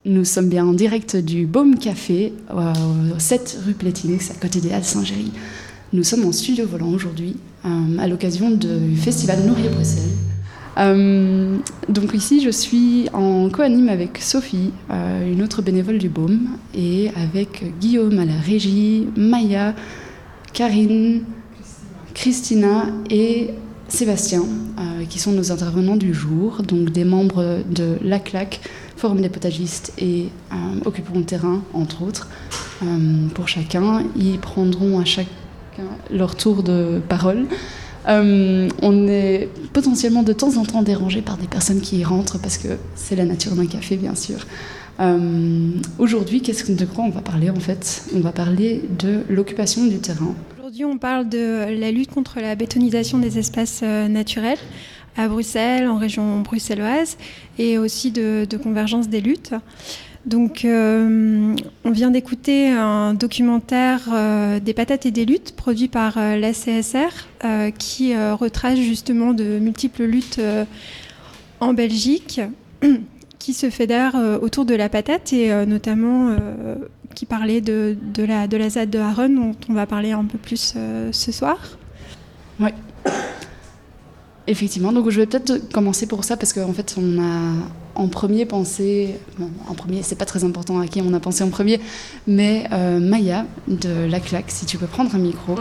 Nous sommes bien en direct du Baume Café, au 7 rue Plétinix, à côté des Halles Saint-Géry. Nous sommes en studio volant aujourd'hui, à l'occasion du festival Nourrir Bruxelles. Donc ici, je suis en co-anime avec Sophie, une autre bénévole du Baume, et avec Guillaume à la régie, Maya, Karine, Christina et Sébastien, qui sont nos intervenants du jour, donc des membres de la CLAC, Forum des potagistes et Occupons le terrain, entre autres. Pour chacun, ils prendront à chacun leur tour de parole. On est potentiellement de temps en temps dérangé par des personnes qui y rentrent, parce que c'est la nature d'un café, bien sûr. Aujourd'hui, de quoi on va parler en fait ? On va parler de l'occupation du terrain. Aujourd'hui, on parle de la lutte contre la bétonisation des espaces naturels à Bruxelles, en région bruxelloise, et aussi de convergence des luttes. Donc, on vient d'écouter un documentaire des patates et des luttes produit par la CSR qui retrace justement de multiples luttes en Belgique qui se fédèrent autour de la patate et notamment qui parlait de la ZAD de Harennes, dont on va parler un peu plus ce soir. Oui. Effectivement, donc je vais peut-être commencer pour ça, parce qu'en fait, on a en premier pensé... Bon, en premier, c'est pas très important à qui on a pensé en premier, mais Maya, de la CLAC, si tu peux prendre un micro.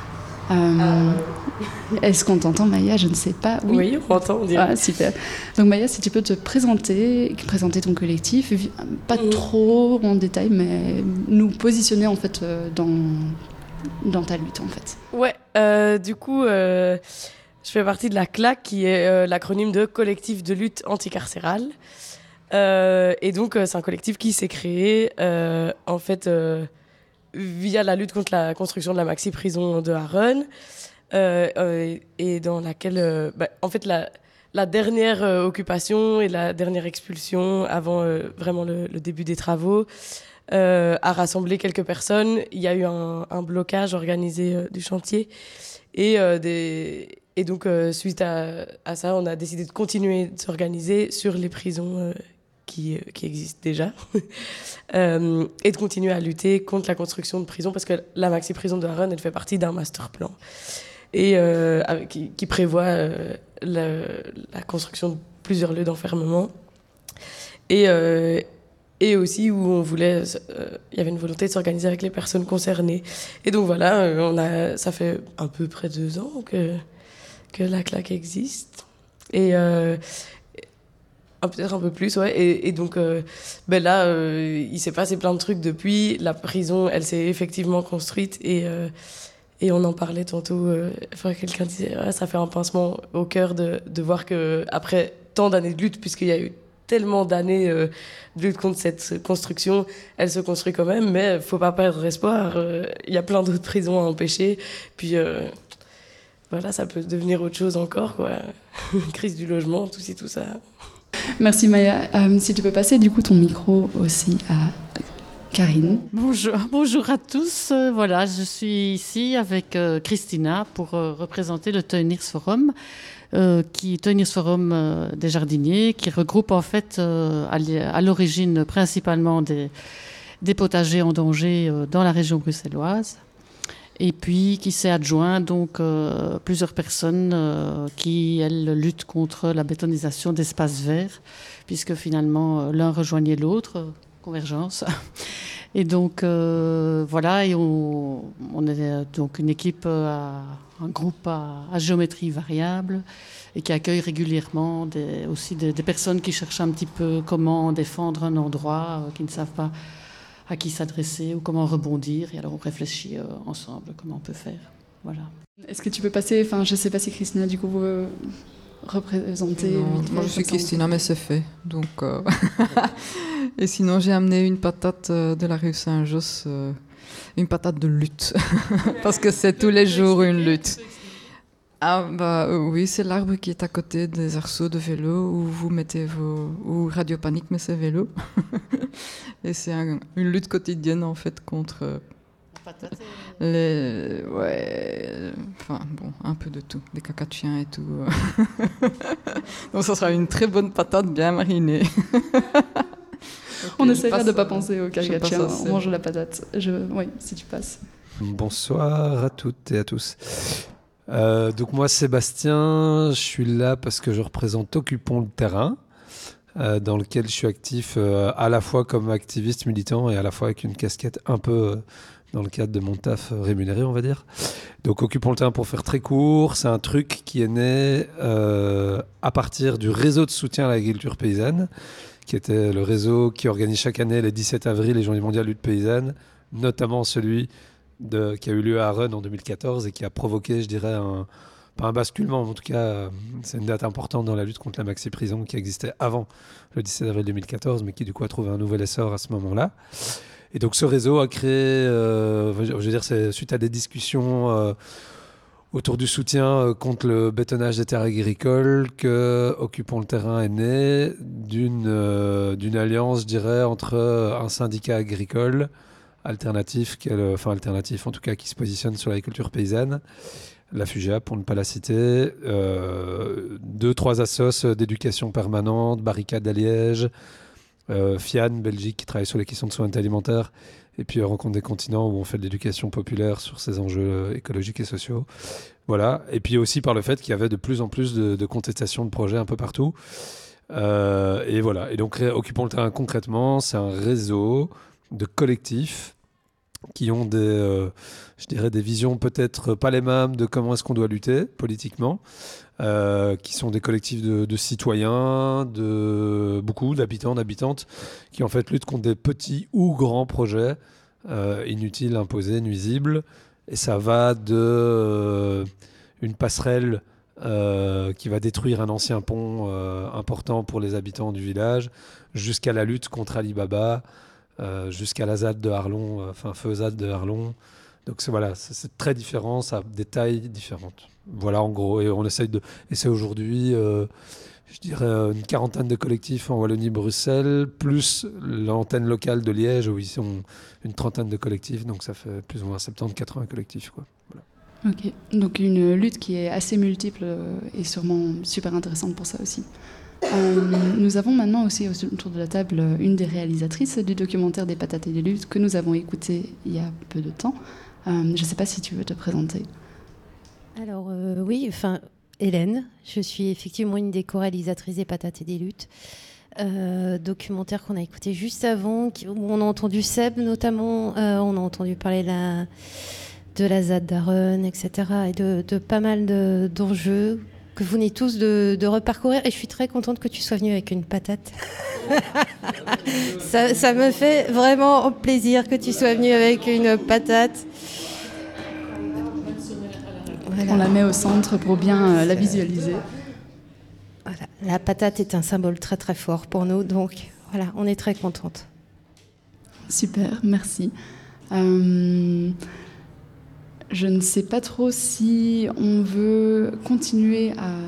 Est-ce qu'on t'entend, Maya ? Je ne sais pas. Oui, on m'entend, on dirait. Ah, super. Donc Maya, si tu peux te présenter ton collectif, pas trop en détail, mais nous positionner en fait dans ta lutte en fait. Ouais, du coup, je fais partie de la CLAC, qui est l'acronyme de Collectif de lutte anticarcérale. Et donc, c'est un collectif qui s'est créé en fait via la lutte contre la construction de la maxi-prison de Harennes, et dans laquelle, en fait, la dernière occupation et la dernière expulsion avant vraiment le début des travaux a rassemblé quelques personnes. Il y a eu un blocage organisé du chantier et donc suite à ça, on a décidé de continuer de s'organiser sur les prisons qui existent déjà et de continuer à lutter contre la construction de prisons, parce que la maxi-prison de Harennes, elle fait partie d'un master plan et qui prévoit la construction de plusieurs lieux d'enfermement et aussi où on voulait, il y avait une volonté de s'organiser avec les personnes concernées. Et donc voilà, ça fait à peu près 2 ans que la CLAC existe. Et peut-être un peu plus, ouais. Et donc là, il s'est passé plein de trucs depuis. La prison, elle s'est effectivement construite et on en parlait tantôt. Quelqu'un disait, ça fait un pincement au cœur de voir que après tant d'années de lutte, puisqu'il y a eu tellement d'années de lutte contre cette construction, elle se construit quand même, mais faut pas perdre espoir. Il y a plein d'autres prisons à empêcher. Puis voilà, ça peut devenir autre chose encore, quoi. Crise du logement, tout ça. Merci Maya. Si tu peux passer du coup ton micro aussi à Karine. Bonjour à tous. Voilà, je suis ici avec Christina pour représenter le Teuniers Forum, Teuniers Forum des jardiniers, qui regroupe en fait à l'origine principalement des potagers en danger dans la région bruxelloise. Et puis qui s'est adjoint donc plusieurs personnes qui, elles, luttent contre la bétonisation d'espaces verts, puisque finalement l'un rejoignait l'autre, convergence. Et donc voilà, et on est donc une équipe, un groupe à géométrie variable, et qui accueille régulièrement aussi des personnes qui cherchent un petit peu comment défendre un endroit, qui ne savent pas à qui s'adresser ou comment rebondir. Et alors on réfléchit ensemble comment on peut faire. Voilà. Est-ce que tu peux passer, je ne sais pas si Christina du coup veut représenter. Non, moi je suis Christina, mais c'est fait. Donc, et sinon j'ai amené une patate de la rue Saint-Josse, une patate de lutte, parce que c'est tous les jours une lutte. Oui, c'est l'arbre qui est à côté des arceaux de vélo où vous mettez où Radio Panique met ses vélos. Et c'est une lutte quotidienne en fait contre un peu de tout, des cacas de chiens et tout. Donc ça sera une très bonne patate bien marinée. On essaiera de ne pas passe, penser au caricature, on mange la patate. Oui, si tu passes. Bonsoir à toutes et à tous. Donc moi, Sébastien, je suis là parce que je représente Occupons le terrain, dans lequel je suis actif à la fois comme activiste militant et à la fois avec une casquette un peu dans le cadre de mon taf rémunéré, on va dire. Donc Occupons le terrain, pour faire très court, c'est un truc qui est né à partir du réseau de soutien à l'agriculture paysanne, qui était le réseau qui organise chaque année les 17 avril les Journées mondiales lutte paysanne, notamment celui qui a eu lieu à Rennes en 2014 et qui a provoqué, je dirais, pas un basculement, mais en tout cas, c'est une date importante dans la lutte contre la maxi-prison qui existait avant le 17 avril 2014, mais qui du coup a trouvé un nouvel essor à ce moment-là. Et donc ce réseau a créé, je veux dire, c'est suite à des discussions autour du soutien contre le bétonnage des terres agricoles que Occupons le terrain est né d'une alliance, je dirais, entre un syndicat agricole alternatif, alternatif en tout cas, qui se positionne sur l'agriculture paysanne, la FUGEA pour ne pas la citer, 2-3 assos d'éducation permanente, Barricade à Liège, FIAN Belgique qui travaille sur les questions de souveraineté alimentaire, et puis Rencontre des continents où on fait de l'éducation populaire sur ces enjeux écologiques et sociaux. Voilà. Et puis aussi par le fait qu'il y avait de plus en plus de contestations de projets un peu partout. Et voilà. Et donc Occupons le terrain concrètement, c'est un réseau de collectifs qui ont je dirais des visions peut-être pas les mêmes de comment est-ce qu'on doit lutter politiquement, qui sont des collectifs de citoyens, de beaucoup d'habitants, d'habitantes, qui en fait luttent contre des petits ou grands projets inutiles, imposés, nuisibles. Et ça va de une passerelle qui va détruire un ancien pont important pour les habitants du village, jusqu'à la lutte contre Alibaba, jusqu'à la ZAD de Arlon, feu ZAD de Arlon. Donc c'est très différent, ça a des tailles différentes. Voilà en gros, et on essaye et c'est aujourd'hui, je dirais, une quarantaine de collectifs en Wallonie-Bruxelles, plus l'antenne locale de Liège où ils sont une trentaine de collectifs, donc ça fait plus ou moins 70-80 collectifs, quoi. Voilà. Ok, donc une lutte qui est assez multiple et sûrement super intéressante pour ça aussi. Nous avons maintenant aussi autour de la table une des réalisatrices du documentaire des patates et des luttes que nous avons écouté il y a peu de temps. Je ne sais pas si tu veux te présenter. Alors oui, Hélène, je suis effectivement une des co-réalisatrices des patates et des luttes. Documentaire qu'on a écouté juste avant, où on a entendu Seb notamment, on a entendu parler de la ZAD d'Arren, etc. et de pas mal d'enjeux que vous venez tous de reparcourir, et je suis très contente que tu sois venue avec une patate. ça me fait vraiment plaisir que tu sois venue avec une patate. Voilà. On la met au centre pour bien la visualiser. Voilà. La patate est un symbole très très fort pour nous, donc voilà, on est très contente. Super, merci. Je ne sais pas trop si on veut continuer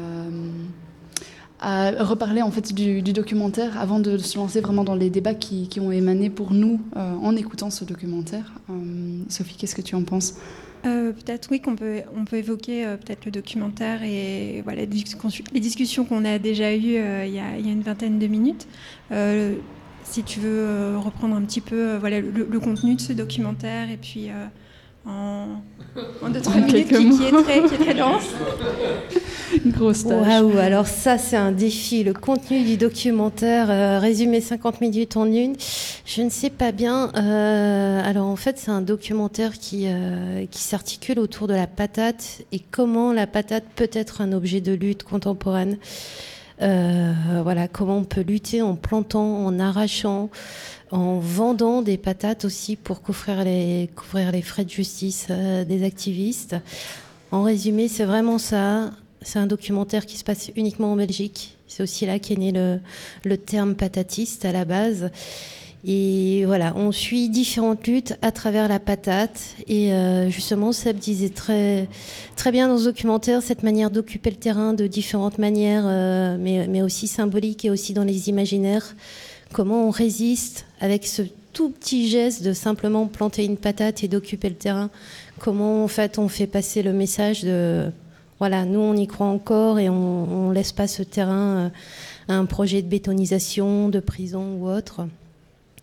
à reparler en fait du documentaire avant de se lancer vraiment dans les débats qui ont émané pour nous en écoutant ce documentaire. Sophie, qu'est-ce que tu en penses ? Peut-être oui, on peut évoquer peut-être le documentaire et voilà, les discussions qu'on a déjà eues il y a une vingtaine de minutes. Si tu veux reprendre un petit peu le contenu de ce documentaire et puis en 2-3 minutes qui est très dense. Une grosse tâche. Waouh, alors ça c'est un défi. Le contenu du documentaire, résumé 50 minutes en une, je ne sais pas bien. Alors en fait c'est un documentaire qui s'articule autour de la patate et comment la patate peut être un objet de lutte contemporaine. Comment on peut lutter en plantant, en arrachant, en vendant des patates aussi pour couvrir les frais de justice des activistes. En résumé, c'est vraiment ça. C'est un documentaire qui se passe uniquement en Belgique. C'est aussi là qu'est né le terme patatiste à la base. Et voilà, on suit différentes luttes à travers la patate. Et justement, Seb disait très, très bien dans ce documentaire cette manière d'occuper le terrain de différentes manières, mais aussi symboliques et aussi dans les imaginaires. Comment on résiste avec ce tout petit geste de simplement planter une patate et d'occuper le terrain. Comment en fait on fait passer le message de voilà, nous on y croit encore et on laisse pas ce terrain à un projet de bétonisation, de prison ou autre.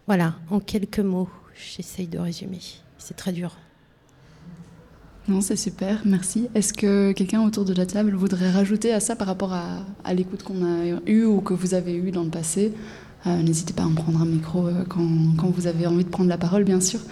Voilà, en quelques mots, j'essaye de résumer. C'est très dur. Non, c'est super, merci. Est-ce que quelqu'un autour de la table voudrait rajouter à ça par rapport à l'écoute qu'on a eue ou que vous avez eue dans le passé? N'hésitez pas à me prendre un micro quand vous avez envie de prendre la parole, bien sûr.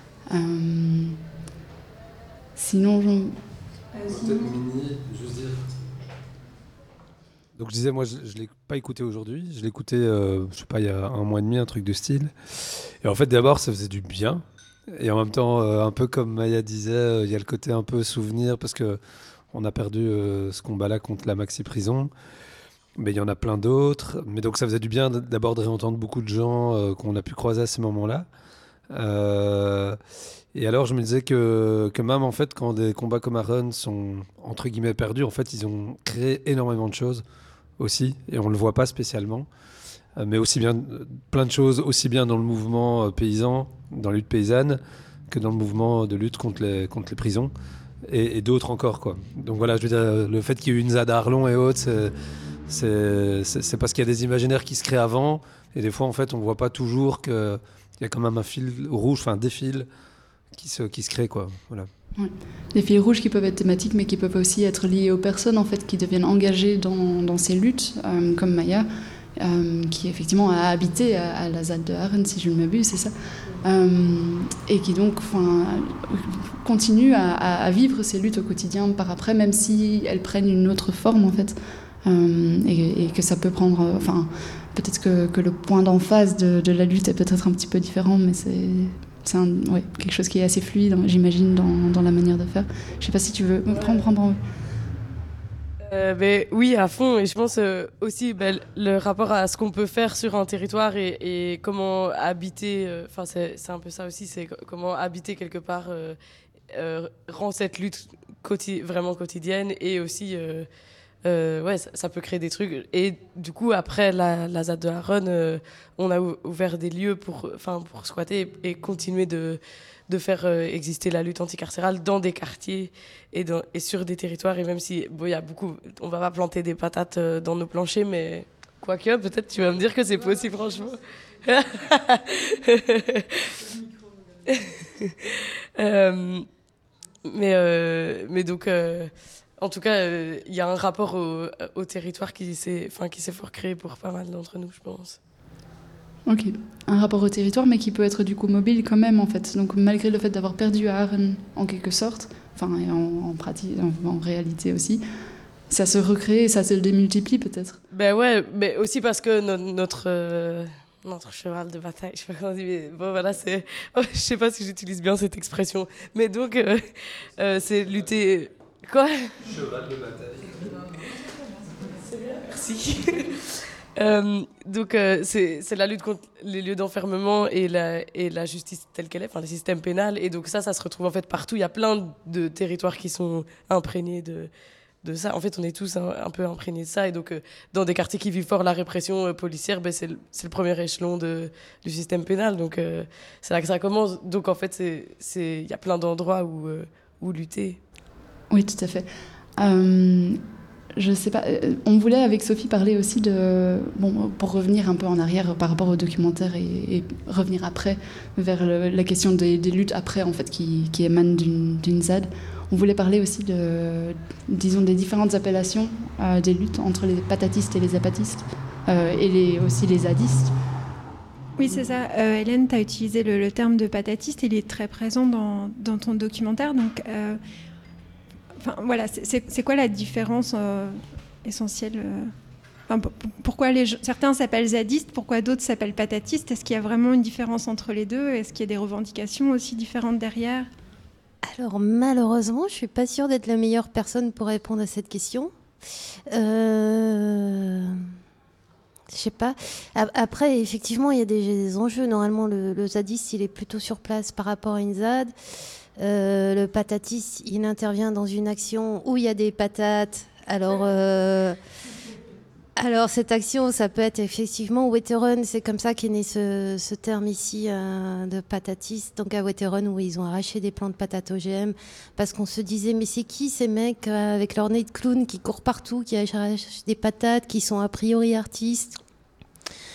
Sinon, peut-être Mini, juste dire. Donc je disais, moi je ne l'ai pas écouté aujourd'hui, je l'ai écouté, je sais pas, il y a 1 mois et demi, un truc de style. Et en fait, d'abord, ça faisait du bien. Et en même temps, un peu comme Maya disait, il y a le côté un peu souvenir, parce qu'on a perdu ce combat-là contre la maxi-prison. Mais il y en a plein d'autres. Mais donc ça faisait du bien d'abord de réentendre beaucoup de gens qu'on a pu croiser à ces moments-là. Et alors je me disais que même en fait, quand des combats comme Aaron sont entre guillemets perdus, en fait ils ont créé énormément de choses aussi, et on ne le voit pas spécialement. Mais aussi bien, plein de choses, aussi bien dans le mouvement paysan, dans la lutte paysanne, que dans le mouvement de lutte contre les prisons, et d'autres encore, quoi. Donc voilà, je veux dire, le fait qu'il y ait eu une ZAD à Arlon et autres, c'est parce qu'il y a des imaginaires qui se créent avant, et des fois, en fait, on ne voit pas toujours qu'il y a quand même un fil rouge, enfin des fils qui se créent, quoi. Voilà. Ouais. Des fils rouges qui peuvent être thématiques, mais qui peuvent aussi être liés aux personnes en fait, qui deviennent engagées dans ces luttes, comme Maya, qui effectivement a habité à la ZAD de Aaron, si je ne m'abuse, c'est ça, et qui donc continue à vivre ces luttes au quotidien par après, même si elles prennent une autre forme en fait, et que ça peut prendre, peut-être que le point d'emphase de la lutte est peut-être un petit peu différent, mais c'est quelque chose qui est assez fluide, j'imagine, dans la manière de faire. Je ne sais pas si tu veux prendre. Oui, à fond. Et je pense aussi le rapport à ce qu'on peut faire sur un territoire et comment habiter. C'est un peu ça aussi. C'est comment habiter quelque part rend cette lutte vraiment quotidienne, et aussi ça peut créer des trucs. Et du coup, après la ZAD de Aaron, on a ouvert des lieux pour squatter et continuer de faire exister la lutte anticarcérale dans des quartiers et sur des territoires. Et même si il y a beaucoup, on va pas planter des patates dans nos planchers, mais quoique, peut-être tu vas me dire que c'est possible, franchement. Mais donc, en tout cas, il y a un rapport au territoire qui s'est fort créé pour pas mal d'entre nous, je pense. Ok, un rapport au territoire, mais qui peut être du coup mobile quand même en fait. Donc malgré le fait d'avoir perdu Aaron en quelque sorte, en pratique, en réalité aussi, ça se recrée et ça se démultiplie peut-être. Ben ouais, mais aussi parce que notre cheval de bataille, je sais pas comment on dit, mais bon voilà, c'est, je sais pas si j'utilise bien cette expression, mais donc c'est lutter. Quoi ? Cheval de bataille. C'est bien, merci. Donc c'est la lutte contre les lieux d'enfermement et la justice telle qu'elle est, le système pénal, et donc ça se retrouve en fait partout. Il y a plein de territoires qui sont imprégnés de ça. En fait, on est tous un peu imprégnés de ça, et donc dans des quartiers qui vivent fort la répression policière, c'est le premier échelon du système pénal, donc c'est là que ça commence. Donc en fait, il y a plein d'endroits où lutter. Oui, tout à fait. Je sais pas, on voulait avec Sophie parler aussi pour revenir un peu en arrière par rapport au documentaire et revenir après vers la question des luttes après en fait qui émanent d'une ZAD. On voulait parler aussi disons des différentes appellations des luttes entre les patatistes et les apatistes et aussi les zadistes. Oui, c'est ça. Hélène, tu as utilisé le terme de patatiste, il est très présent dans ton documentaire, donc voilà, c'est quoi la différence essentielle pourquoi certains s'appellent zadistes, pourquoi d'autres s'appellent patatistes? Est-ce qu'il y a vraiment une différence entre les deux? Est-ce qu'il y a des revendications aussi différentes derrière? Alors malheureusement, je ne suis pas sûre d'être la meilleure personne pour répondre à cette question. Je sais pas. Après, effectivement, il y a des enjeux. Normalement, le zadiste, il est plutôt sur place par rapport à une ZAD. Le patatiste, il intervient dans une action où il y a des patates. Alors cette action, ça peut être effectivement Wetterun, c'est comme ça qu'est né ce terme ici de patatiste. Donc à Wetterun, où ils ont arraché des plants de patates OGM, parce qu'on se disait, mais c'est qui ces mecs avec leur nez de clown qui courent partout, qui arrachent des patates, qui sont a priori artistes?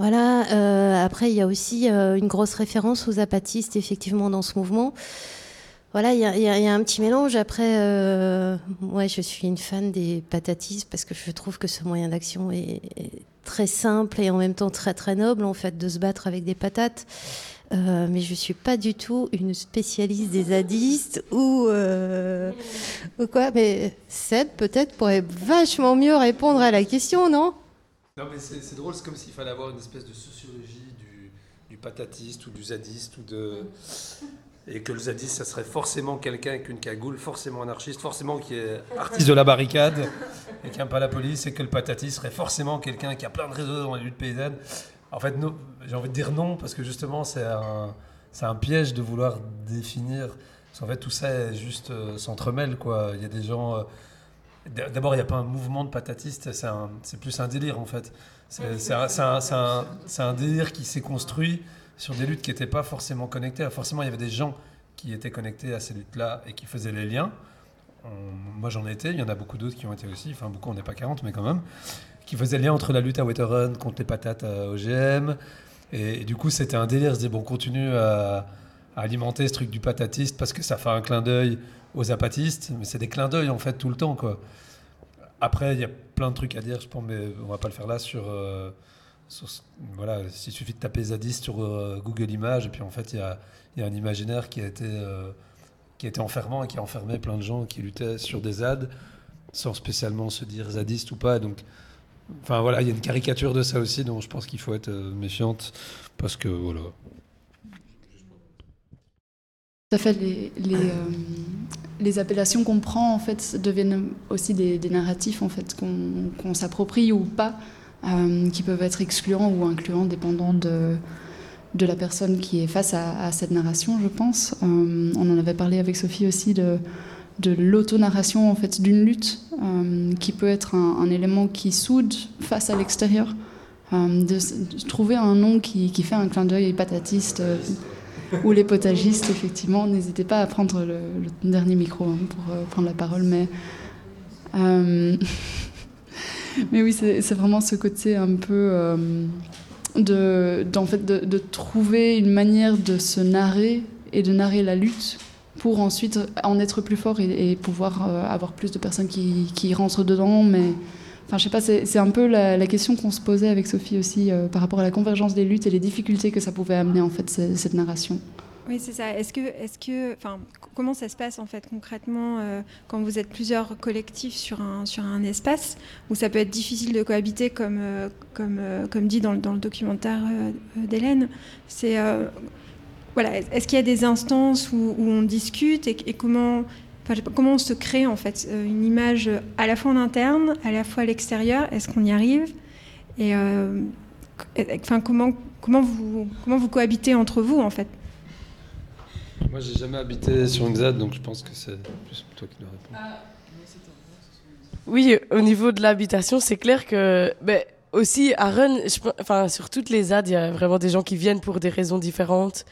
Voilà. Après, il y a aussi une grosse référence aux zapatistes, effectivement, dans ce mouvement. Voilà, il y a un petit mélange. Après, moi, je suis une fan des patatistes parce que je trouve que ce moyen d'action est très simple et en même temps très très noble, en fait, de se battre avec des patates. Mais je suis pas du tout une spécialiste des zadistes ou quoi. Mais Seb, peut-être, pourrait vachement mieux répondre à la question, non ? Non, mais c'est drôle, c'est comme s'il fallait avoir une espèce de sociologie du patatiste ou du zadiste et que le zadiste, ça serait forcément quelqu'un avec une cagoule, forcément anarchiste, forcément qui est artiste de la barricade et qui n'aime pas la police, et que le patatiste serait forcément quelqu'un qui a plein de réseaux dans les luttes paysannes. En fait, non, j'ai envie de dire non, parce que justement, c'est un piège de vouloir définir. Parce qu'en fait, tout ça juste s'entremêle, quoi. Il y a des gens... D'abord, il n'y a pas un mouvement de patatistes, c'est plus un délire, en fait. C'est un délire qui s'est construit sur des luttes qui n'étaient pas forcément connectées. Forcément, il y avait des gens qui étaient connectés à ces luttes-là et qui faisaient les liens. Moi, j'en ai été, il y en a beaucoup d'autres qui ont été aussi, enfin beaucoup, on n'est pas 40, mais quand même, qui faisaient le lien entre la lutte à Wetteren contre les patates à OGM. Et du coup, c'était un délire. Je disais, bon, on continue à alimenter ce truc du patatiste parce que ça fait un clin d'œil aux zapatistes, mais c'est des clins d'œil, en fait, tout le temps, quoi. Après, il y a plein de trucs à dire, je pense, mais on va pas le faire là voilà, il suffit de taper zadiste sur Google Images, et puis en fait, il y a un imaginaire qui a été enfermant et qui a enfermé plein de gens qui luttaient sur des ZAD sans spécialement se dire zadiste ou pas. Donc, enfin voilà, il y a une caricature de ça aussi, dont je pense qu'il faut être méfiante, parce que voilà. Tout à fait, les appellations qu'on prend en fait deviennent aussi des narratifs en fait qu'on s'approprie ou pas, qui peuvent être excluants ou incluants dépendant de la personne qui est face à cette narration, je pense. On en avait parlé avec Sophie aussi de l'auto-narration en fait d'une lutte, qui peut être un élément qui soude face à l'extérieur, de trouver un nom qui fait un clin d'œil patatiste. Ou les potagistes, effectivement, n'hésitez pas à prendre le dernier micro pour prendre la parole. Mais oui, c'est vraiment ce côté un peu de trouver une manière de se narrer et de narrer la lutte pour ensuite en être plus fort et pouvoir avoir plus de personnes qui rentrent dedans. Mais enfin, je sais pas, c'est un peu la question qu'on se posait avec Sophie aussi par rapport à la convergence des luttes et les difficultés que ça pouvait amener en fait cette narration. Oui, c'est ça. Comment ça se passe en fait concrètement quand vous êtes plusieurs collectifs sur un espace où ça peut être difficile de cohabiter comme dit dans le documentaire d'Hélène. C'est voilà. Est-ce qu'il y a des instances où on discute et comment on se crée en fait une image à la fois en interne, à la fois à l'extérieur? Est-ce qu'on y arrive? Et comment vous cohabitez entre vous en fait? Moi, j'ai jamais habité sur une ZAD, donc je pense que c'est plus toi qui dois répondre. Oui, au niveau de l'habitation, c'est clair que aussi à Rennes, sur toutes les ZAD, il y a vraiment des gens qui viennent pour des raisons différentes.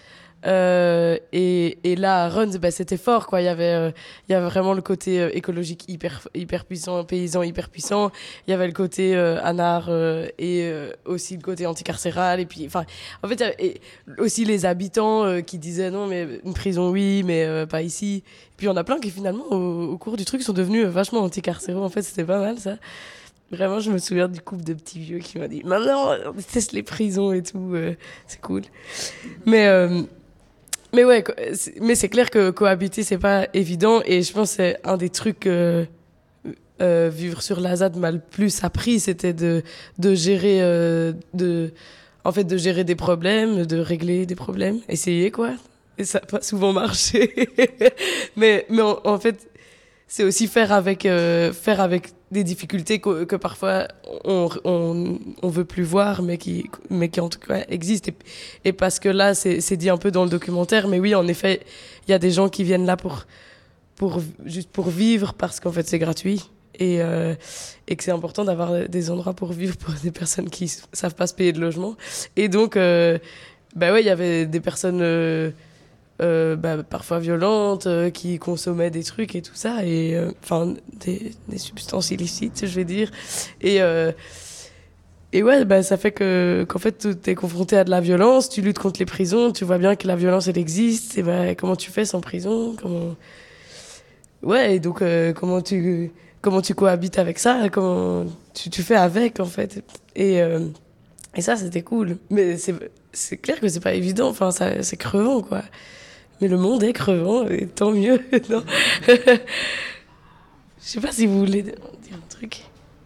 Et là à Rennes, c'était fort, quoi. Il y avait vraiment le côté écologique hyper puissant, paysan hyper puissant. Il y avait le côté anar et aussi le côté anticarcéral. Et puis, en fait, il y avait aussi les habitants qui disaient non, mais une prison oui, mais pas ici. Et puis on a plein qui finalement au cours du truc sont devenus vachement anticarcéraux. En fait, c'était pas mal ça. Vraiment, je me souviens du couple de petits vieux qui m'a dit maintenant on déteste les prisons et tout, c'est cool. Mais ouais, mais c'est clair que cohabiter, c'est pas évident. Et je pense que c'est un des trucs vivre sur la ZAD m'a le plus appris, c'était de gérer, de gérer des problèmes, de régler des problèmes, essayer quoi. Et ça n'a pas souvent marché. mais en fait, c'est aussi faire avec des difficultés que parfois on veut plus voir, mais qui en tout cas existent. Et parce que là, c'est dit un peu dans le documentaire, mais oui, en effet, il y a des gens qui viennent là juste pour vivre, parce qu'en fait, c'est gratuit. Et que c'est important d'avoir des endroits pour vivre pour des personnes qui savent pas se payer de logement. Et donc, ouais, il y avait des personnes... parfois violentes, qui consommaient des trucs et tout ça, et des substances illicites, je vais dire. Et ouais, bah, ça fait qu'en fait, tu es confronté à de la violence, tu luttes contre les prisons, tu vois bien que la violence, elle existe, et bah, comment tu fais sans prison, Ouais, et donc, comment tu cohabites avec ça, comment tu fais avec, en fait. Et ça, c'était cool. Mais c'est clair que c'est pas évident, enfin, c'est crevant, quoi. Mais le monde est crevant, et tant mieux, non. Je sais pas si vous voulez dire un truc.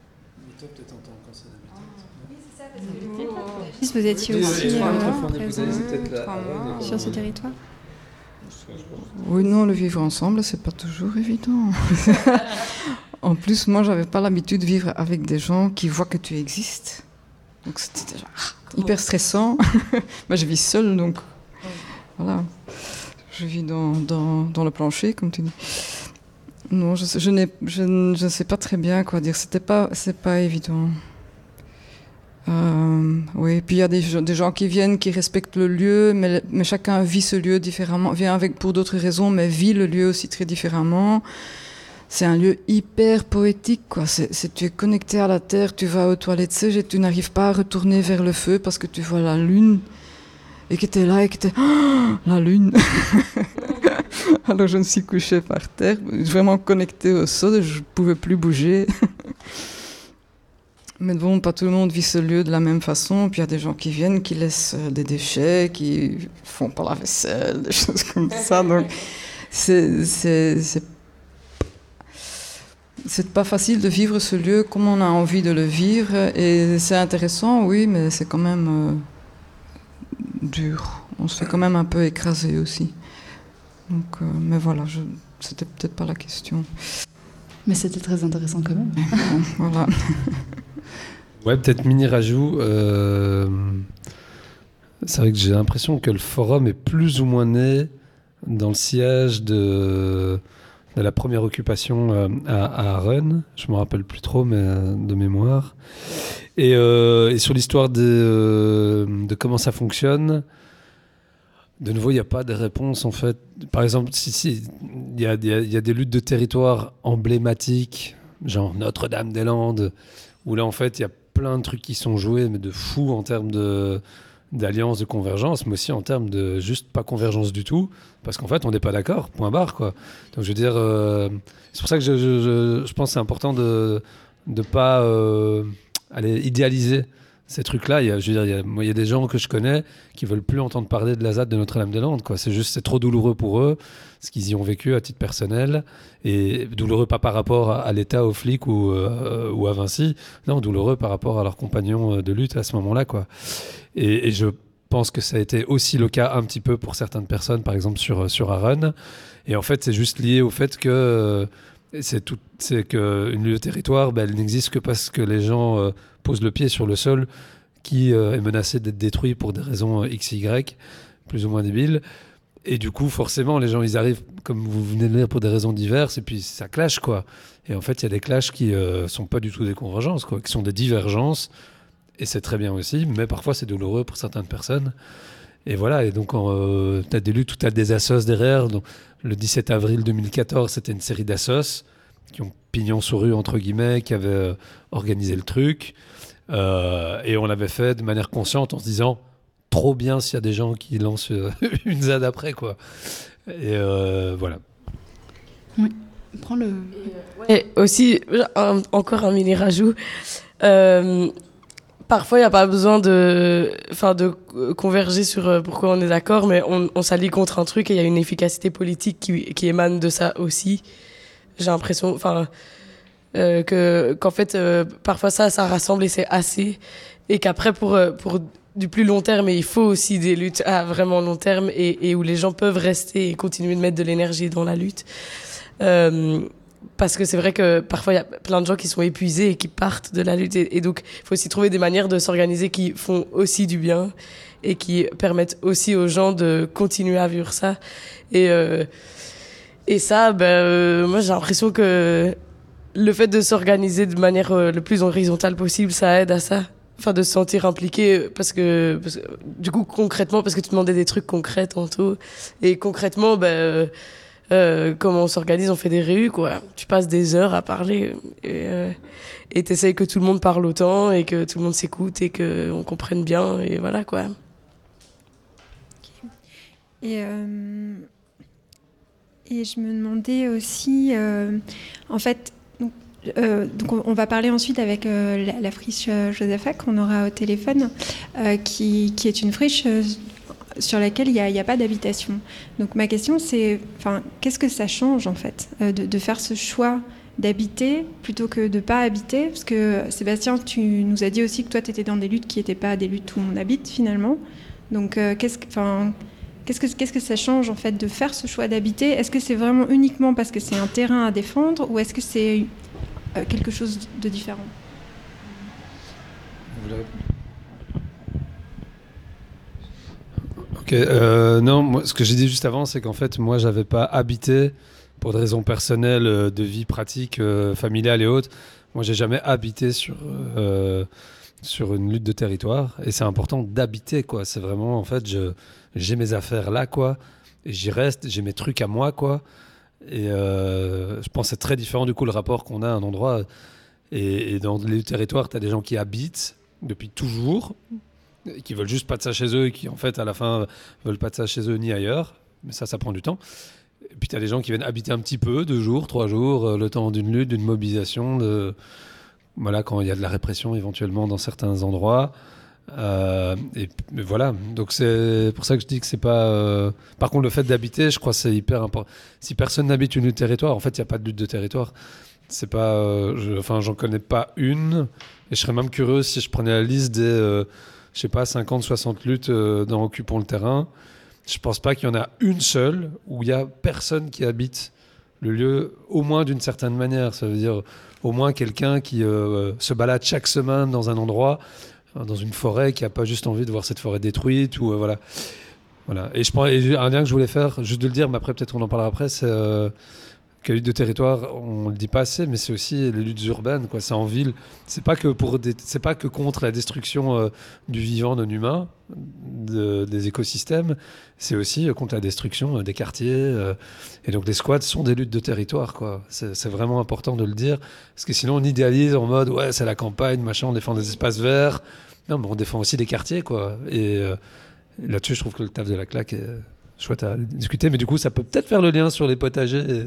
Vous étiez aussi présent sur ce territoire. Oui, non, le vivre ensemble, c'est pas toujours évident. En plus, moi, j'avais pas l'habitude de vivre avec des gens qui voient que tu existes. Donc c'était déjà hyper stressant. Moi, je vis seule, donc voilà. Je vis dans le plancher, comme tu dis. Non, je ne sais pas très bien quoi dire. C'est pas évident. Oui, puis il y a des gens qui viennent, qui respectent le lieu, mais chacun vit ce lieu différemment, vient pour d'autres raisons, mais vit le lieu aussi très différemment. C'est un lieu hyper poétique, quoi. Tu es connecté à la terre, tu vas aux toilettes sèches et tu n'arrives pas à retourner vers le feu parce que tu vois la lune et que tu es là et que tu es la lune. Alors je me suis couchée par terre, vraiment connectée au sol, je ne pouvais plus bouger. Mais bon, pas tout le monde vit ce lieu de la même façon. Puis il y a des gens qui viennent, qui laissent des déchets, qui font pas la vaisselle, des choses comme ça. Donc c'est pas facile de vivre ce lieu comme on a envie de le vivre. Et c'est intéressant, oui, mais c'est quand même dur. On se fait quand même un peu écraser aussi. Donc, mais voilà, c'était peut-être pas la question. Mais c'était très intéressant quand même. Bon, voilà. Ouais, peut-être mini rajout. C'est vrai que j'ai l'impression que le forum est plus ou moins né dans le sillage de la première occupation à Rennes. Je me rappelle plus trop, mais de mémoire. Et sur l'histoire de comment ça fonctionne. De nouveau, il n'y a pas de réponse en fait. Par exemple, il y a des luttes de territoire emblématiques, genre Notre-Dame-des-Landes, où là en fait il y a plein de trucs qui sont joués, mais de fou en termes d'alliance, de convergence, mais aussi en termes de juste pas convergence du tout, parce qu'en fait on n'est pas d'accord, point barre quoi. Donc je veux dire, c'est pour ça que je pense que c'est important de pas aller idéaliser ces trucs-là. Il y a des gens que je connais qui veulent plus entendre parler de la ZAD de Notre-Dame-des-Landes, quoi. C'est trop douloureux pour eux, ce qu'ils y ont vécu à titre personnel, et douloureux pas par rapport à l'État, aux flics ou à Vinci, non, douloureux par rapport à leurs compagnons de lutte à ce moment-là, quoi. Et je pense que ça a été aussi le cas un petit peu pour certaines personnes, par exemple sur Arun. Et en fait, c'est juste lié au fait que c'est qu'une lutte de territoire, elle n'existe que parce que les gens posent le pied sur le sol qui est menacé d'être détruit pour des raisons XY, plus ou moins débiles. Et du coup, forcément, les gens, ils arrivent, comme vous venez de le dire, pour des raisons diverses, et puis ça clash, quoi. Et en fait, il y a des clashs qui sont pas du tout des convergences, quoi, qui sont des divergences, et c'est très bien aussi, mais parfois c'est douloureux pour certaines personnes. Et voilà, et donc tu as des luttes où tu as des assos derrière. Donc, le 17 avril 2014, c'était une série d'assos qui ont pignon sur rue, entre guillemets, qui avaient organisé le truc. Et on l'avait fait de manière consciente en se disant trop bien s'il y a des gens qui lancent une ZAD après, quoi. Et voilà. Oui, prends le... Ouais, aussi, encore un mini rajout. Parfois, il n'y a pas besoin de converger sur pourquoi on est d'accord, mais on s'allie contre un truc et il y a une efficacité politique qui émane de ça aussi. J'ai l'impression qu'en fait, parfois ça rassemble et c'est assez. Et qu'après, pour du plus long terme, il faut aussi des luttes à vraiment long terme et où les gens peuvent rester et continuer de mettre de l'énergie dans la lutte. Parce que c'est vrai que parfois il y a plein de gens qui sont épuisés et qui partent de la lutte et donc il faut aussi trouver des manières de s'organiser qui font aussi du bien et qui permettent aussi aux gens de continuer à vivre ça et ça moi j'ai l'impression que le fait de s'organiser de manière le plus horizontale possible, ça aide à ça, enfin de se sentir impliqué parce que du coup concrètement, parce que tu demandais des trucs concrets tantôt et concrètement comment on s'organise, on fait des réus, quoi. Tu passes des heures à parler et t'essayes que tout le monde parle autant et que tout le monde s'écoute et qu'on comprenne bien, et voilà, quoi. Et je me demandais aussi, en fait, donc on va parler ensuite avec la friche Josaphat qu'on aura au téléphone, qui est une friche sur laquelle il n'y a pas d'habitation. Donc ma question c'est, qu'est-ce que ça change en fait de faire ce choix d'habiter plutôt que de ne pas habiter? Parce que Sébastien, tu nous as dit aussi que toi tu étais dans des luttes qui n'étaient pas des luttes où on habite finalement. Donc qu'est-ce que ça change en fait de faire ce choix d'habiter? Est-ce que c'est vraiment uniquement parce que c'est un terrain à défendre ou est-ce que c'est quelque chose de différent? Ok, non, moi, ce que j'ai dit juste avant, c'est qu'en fait, moi, j'avais pas habité pour des raisons personnelles, de vie pratique, familiale et autres. Moi, j'ai jamais habité sur une lutte de territoire, et c'est important d'habiter, quoi. C'est vraiment, en fait, j'ai mes affaires là, quoi, et j'y reste, j'ai mes trucs à moi, quoi. Et je pense que c'est très différent, du coup, le rapport qu'on a à un endroit. Et dans les territoires, tu as des gens qui habitent depuis toujours, qui veulent juste pas de ça chez eux, et qui, en fait, à la fin, veulent pas de ça chez eux ni ailleurs. Mais ça prend du temps. Et puis, tu as des gens qui viennent habiter un petit peu, 2 jours, 3 jours, le temps d'une lutte, d'une mobilisation, voilà, quand il y a de la répression, éventuellement, dans certains endroits. Et voilà, donc c'est pour ça que je dis que c'est pas. Par contre, le fait d'habiter, je crois que c'est hyper important. Si personne n'habite une lutte de territoire, en fait, il n'y a pas de lutte de territoire. C'est pas. J'en connais pas une. Et je serais même curieux si je prenais la liste des, je sais pas, 50, 60 luttes dans Occupons le terrain. Je pense pas qu'il y en a une seule où il y a personne qui habite le lieu, au moins d'une certaine manière. Ça veut dire au moins quelqu'un qui se balade chaque semaine dans un endroit, dans une forêt, qui n'a pas juste envie de voir cette forêt détruite, ou voilà. Et un lien que je voulais faire, juste de le dire, mais après peut-être on en parlera après, c'est que les luttes de territoire, on le dit pas assez, mais c'est aussi les luttes urbaines, quoi. C'est en ville. C'est pas que contre la destruction du vivant non humain, des écosystèmes. C'est aussi contre la destruction des quartiers. Et donc les squats sont des luttes de territoire, quoi. C'est vraiment important de le dire, parce que sinon on idéalise en mode ouais, c'est la campagne, machin, on défend des espaces verts. Non, mais on défend aussi des quartiers, quoi. Et là-dessus, je trouve que le taf de la claque est chouette à discuter. Mais du coup, ça peut peut-être faire le lien sur les potagers.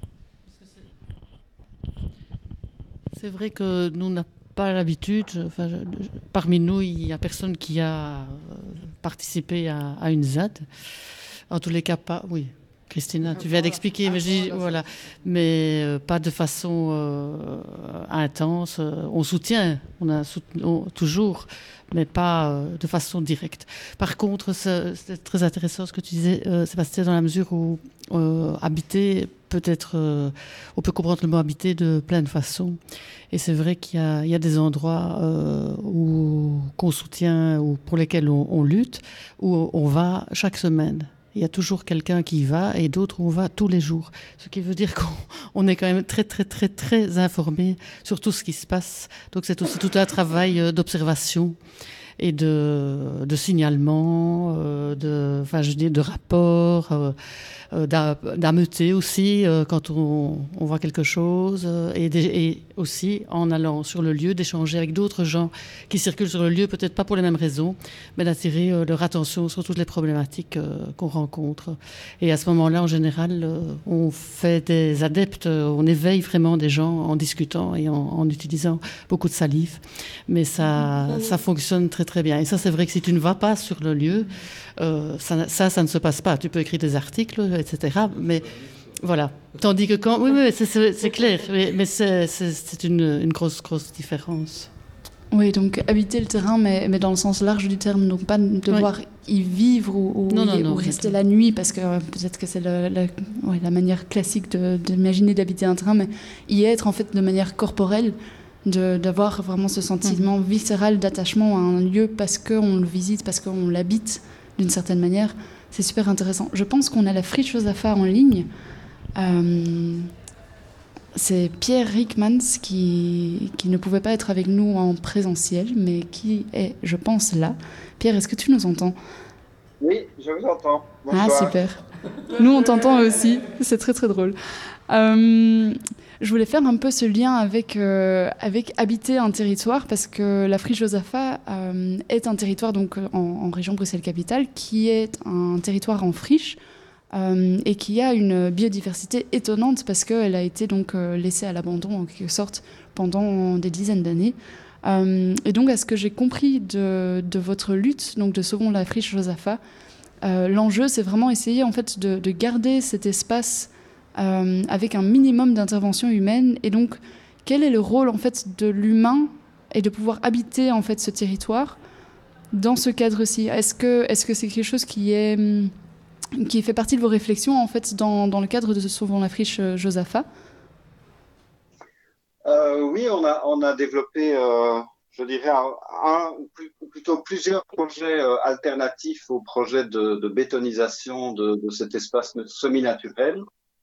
C'est vrai que nous n'avons pas l'habitude, parmi nous, il n'y a personne qui a participé à une ZAD. En tous les cas, pas. Oui, Christina, tu viens d'expliquer, mais voilà, mais pas de façon intense. On soutient, toujours, mais pas de façon directe. Par contre, c'est très intéressant ce que tu disais, Sébastien, dans la mesure où habiter, peut-être, on peut comprendre le mot habiter de plein de façons. Et c'est vrai qu'il y a des endroits qu'on soutient ou pour lesquels on lutte, où on va chaque semaine. Il y a toujours quelqu'un qui y va et d'autres où on va tous les jours. Ce qui veut dire qu'on est quand même très, très, très, très informé sur tout ce qui se passe. Donc c'est aussi tout un travail d'observation et de signalement, de rapport, d'ameuter aussi quand on voit quelque chose, et aussi en allant sur le lieu d'échanger avec d'autres gens qui circulent sur le lieu, peut-être pas pour les mêmes raisons, mais d'attirer leur attention sur toutes les problématiques qu'on rencontre. Et à ce moment-là, en général, on fait des adeptes, on éveille vraiment des gens en discutant et en utilisant beaucoup de salive, mais ça fonctionne très très bien. Et ça, c'est vrai que si tu ne vas pas sur le lieu, ça ne se passe pas. Tu peux écrire des articles, etc. Mais voilà. Tandis que quand... Oui, c'est clair. Mais c'est une grosse différence. Oui, donc habiter le terrain, mais dans le sens large du terme. Donc pas devoir y vivre ou rester la nuit, parce que peut-être que c'est la manière classique d'imaginer d'habiter un terrain, mais y être en fait de manière corporelle, d'avoir vraiment ce sentiment viscéral d'attachement à un lieu parce qu'on le visite, parce qu'on l'habite d'une certaine manière. C'est super intéressant. Je pense qu'on a la friche Josaphat en ligne. C'est Pierre Rickmans qui ne pouvait pas être avec nous en présentiel, mais qui est, je pense, là. Pierre, est-ce que tu nous entends ? Oui, je vous entends. Bonsoir. Ah, super. Nous, on t'entend aussi. C'est très, très drôle. Je voulais faire un peu ce lien avec habiter un territoire, parce que la Friche Josaphat est un territoire donc, en région Bruxelles-Capitale, qui est un territoire en friche et qui a une biodiversité étonnante, parce qu'elle a été donc, laissée à l'abandon, en quelque sorte, pendant des dizaines d'années. Et donc, à ce que j'ai compris de votre lutte, donc de Sauvons la Friche Josaphat, l'enjeu, c'est vraiment essayer en fait, de garder cet espace avec un minimum d'intervention humaine. Et donc, quel est le rôle en fait, de l'humain et de pouvoir habiter en fait, ce territoire dans ce cadre-ci? Est-ce que c'est quelque chose qui fait partie de vos réflexions en fait, dans le cadre de Sauvons la Friche Josaphat? Oui, on a développé, je dirais, plutôt plusieurs projets alternatifs au projet de bétonisation de cet espace semi-naturel.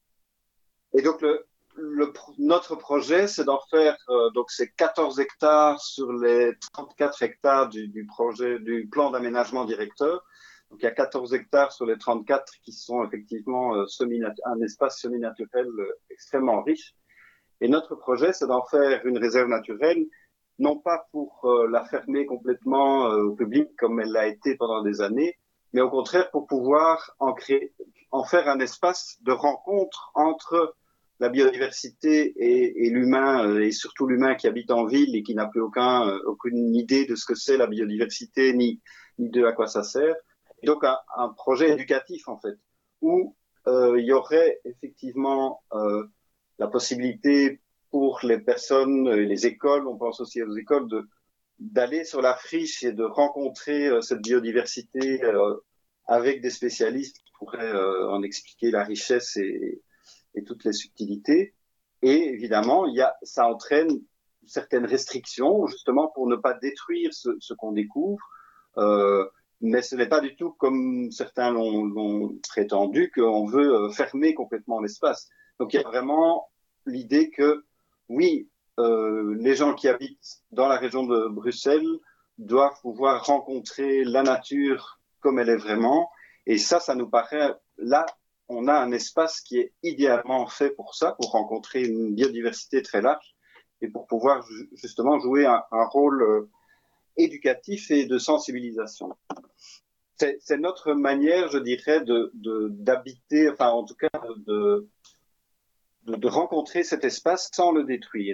Et donc, notre projet, c'est d'en faire, donc c'est 14 hectares sur les 34 hectares du projet, du plan d'aménagement directeur. Donc, il y a 14 hectares sur les 34 qui sont effectivement un espace semi-naturel extrêmement riche. Et notre projet, c'est d'en faire une réserve naturelle, non pas pour la fermer complètement au public comme elle l'a été pendant des années, mais au contraire pour pouvoir en faire un espace de rencontre entre la biodiversité et l'humain, et surtout l'humain qui habite en ville et qui n'a plus aucune idée de ce que c'est la biodiversité, ni de à quoi ça sert. Et donc un projet éducatif, en fait, où il y aurait effectivement la possibilité pour les personnes, les écoles, on pense aussi aux écoles, d'aller sur la friche et de rencontrer cette biodiversité avec des spécialistes qui pourraient en expliquer la richesse et toutes les subtilités. Et évidemment, ça entraîne certaines restrictions, justement pour ne pas détruire ce qu'on découvre. Mais ce n'est pas du tout comme certains l'ont prétendu, qu'on veut fermer complètement l'espace. Donc il y a vraiment l'idée que, oui, les gens qui habitent dans la région de Bruxelles doivent pouvoir rencontrer la nature comme elle est vraiment. Et ça nous paraît, là, on a un espace qui est idéalement fait pour ça, pour rencontrer une biodiversité très large et pour pouvoir justement jouer un rôle éducatif et de sensibilisation. C'est notre manière, je dirais, d'habiter, enfin en tout cas de rencontrer cet espace sans le détruire.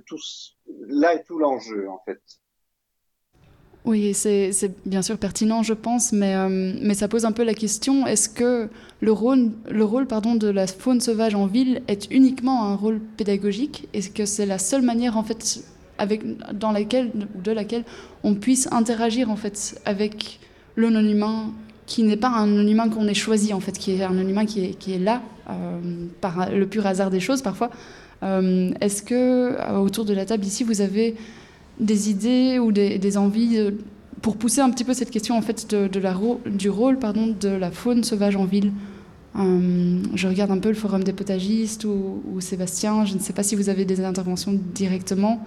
Là est tout l'enjeu, en fait. Oui, c'est bien sûr pertinent, je pense, mais ça pose un peu la question, est-ce que le rôle de la faune sauvage en ville est uniquement un rôle pédagogique? Est-ce que c'est la seule manière, en fait, de laquelle on puisse interagir, en fait, avec le non-humain, qui n'est pas un non-humain qu'on ait choisi, en fait, qui est un non-humain qui est là, par le pur hasard des choses, parfois. Est-ce que, autour de la table ici, vous avez des idées ou des envies pour pousser un petit peu cette question en fait du rôle de la faune sauvage en ville? Je regarde un peu le forum des potagistes ou Sébastien, je ne sais pas si vous avez des interventions directement.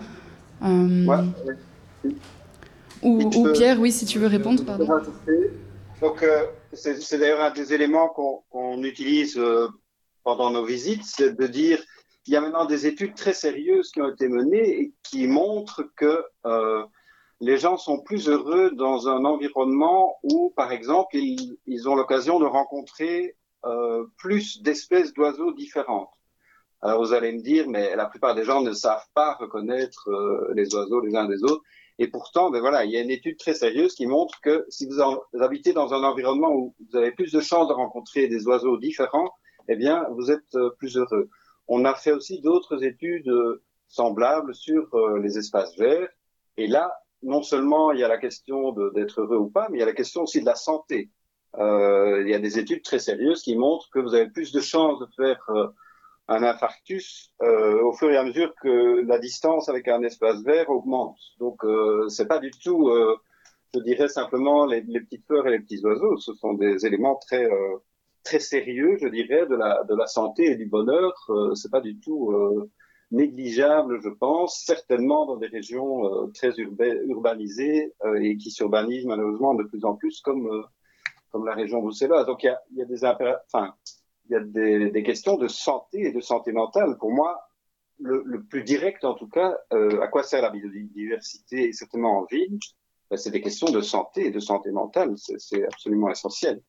Ou Pierre, oui, si tu veux répondre. Pardon. Donc c'est d'ailleurs un des éléments qu'on utilise pendant nos visites, c'est de dire il y a maintenant des études très sérieuses qui ont été menées et qui montrent que les gens sont plus heureux dans un environnement où, par exemple, ils ont l'occasion de rencontrer plus d'espèces d'oiseaux différentes. Alors vous allez me dire, mais la plupart des gens ne savent pas reconnaître les oiseaux les uns des autres. Et pourtant, ben voilà, il y a une étude très sérieuse qui montre que si vous habitez dans un environnement où vous avez plus de chances de rencontrer des oiseaux différents, eh bien, vous êtes plus heureux. On a fait aussi d'autres études semblables sur les espaces verts. Et là, non seulement il y a la question d'être heureux ou pas, mais il y a la question aussi de la santé. Il y a des études très sérieuses qui montrent que vous avez plus de chances de faire un infarctus au fur et à mesure que la distance avec un espace vert augmente. Donc, c'est pas du tout, je dirais simplement les petites fleurs et les petits oiseaux. Ce sont des éléments très sérieux, je dirais, de la santé et du bonheur. C'est pas du tout négligeable, je pense, certainement dans des régions très urbanisées et qui s'urbanisent malheureusement de plus en plus comme la région bruxelloise. Donc il y a des il y a des questions de santé et de santé mentale. Pour moi, le plus direct, en tout cas, à quoi sert la biodiversité, et certainement en ville, ben, c'est des questions de santé et de santé mentale. C'est absolument essentiel.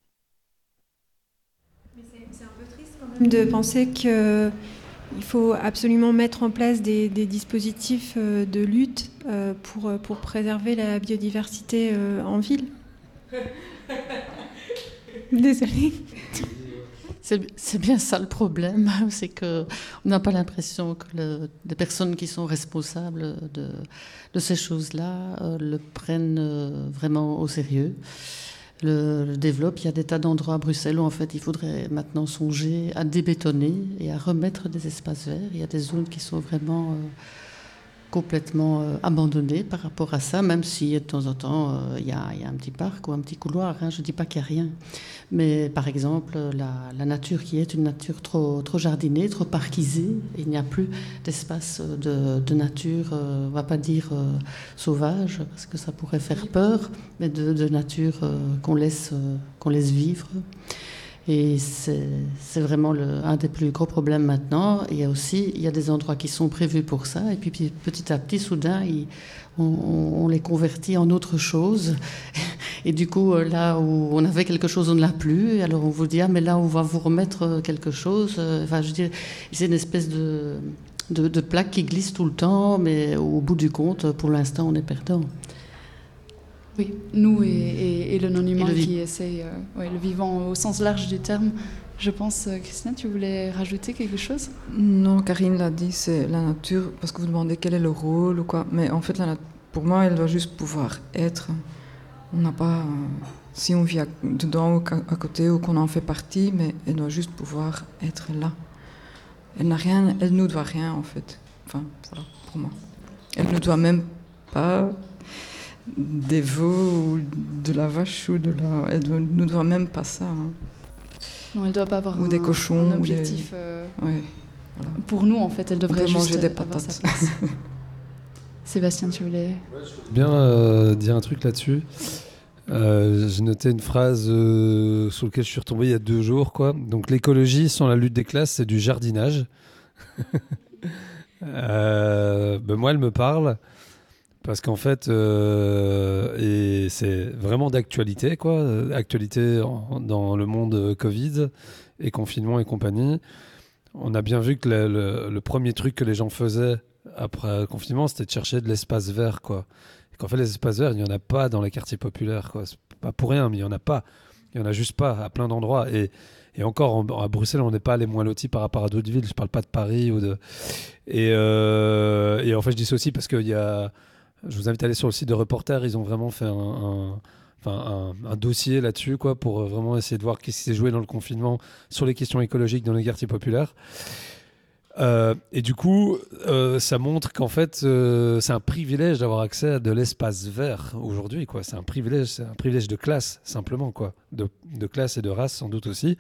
Mais c'est un peu triste quand même de penser que il faut absolument mettre en place des dispositifs de lutte pour préserver la biodiversité en ville. Désolée. C'est bien ça le problème, c'est qu'on n'a pas l'impression que les personnes qui sont responsables de ces choses-là le prennent vraiment au sérieux. Le développe. Il y a des tas d'endroits à Bruxelles où en fait il faudrait maintenant songer à débétonner et à remettre des espaces verts. Il y a des zones qui sont vraiment complètement abandonnées par rapport à ça, même si de temps en temps il y a un petit parc ou un petit couloir. Hein. Je ne dis pas qu'il n'y a rien. Mais par exemple, la nature qui est une nature trop jardinée, trop parquisée, il n'y a plus d'espace de nature, on ne va pas dire sauvage, parce que ça pourrait faire peur, mais de nature qu'on laisse vivre. Et c'est vraiment un des plus gros problèmes maintenant. Il y a des endroits qui sont prévus pour ça, et puis petit à petit, soudain, on les convertit en autre chose. Et du coup, là où on avait quelque chose, on ne l'a plus. Et alors on vous dit, mais là, on va vous remettre quelque chose. Enfin, je veux dire, c'est une espèce de plaque qui glisse tout le temps, mais au bout du compte, pour l'instant, on est perdant. Oui, nous et le non-humain qui essaye, le vivant au sens large du terme. Je pense, Christina, tu voulais rajouter quelque chose ? Non, Karine l'a dit, c'est la nature, parce que vous demandez quel est le rôle ou quoi. Mais en fait, pour moi, elle doit juste pouvoir être. On n'a pas... si on vit dedans ou à côté ou qu'on en fait partie, mais elle doit juste pouvoir être là. Elle n'a rien, elle nous doit rien en fait. Enfin, voilà, pour moi. Elle ne doit même pas des veaux ou de la vache ou elle ne nous doit même pas ça. Hein. Non, elle ne doit pas avoir des cochons, un objectif. Ouais, voilà. Pour nous, en fait, elle devrait juste manger des avoir patates. sa place. Sébastien, tu voulais... Je veux bien dire un truc là-dessus. J'ai noté une phrase sur laquelle je suis retombé il y a 2 jours, quoi. Donc l'écologie sans la lutte des classes, c'est du jardinage. Moi, elle me parle parce qu'en fait, et c'est vraiment d'actualité, quoi. Actualité dans le monde Covid et confinement et compagnie. On a bien vu que le premier truc que les gens faisaient après le confinement, c'était de chercher de l'espace vert, quoi. Et qu'en fait, les espaces verts, il n'y en a pas dans les quartiers populaires, quoi. C'est pas pour rien, mais il n'y en a pas. Il n'y en a juste pas à plein d'endroits. Et encore, à Bruxelles, on n'est pas les moins lotis par rapport à d'autres villes. Je ne parle pas de Paris. Et en fait, je dis ça aussi parce que je vous invite à aller sur le site de Reporter. Ils ont vraiment fait un dossier là-dessus, quoi, pour vraiment essayer de voir qu'est-ce qui s'est joué dans le confinement sur les questions écologiques dans les quartiers populaires. Et du coup, ça montre qu'en fait, c'est un privilège d'avoir accès à de l'espace vert aujourd'hui, quoi. C'est un privilège de classe, simplement, quoi. De classe et de race, sans doute aussi.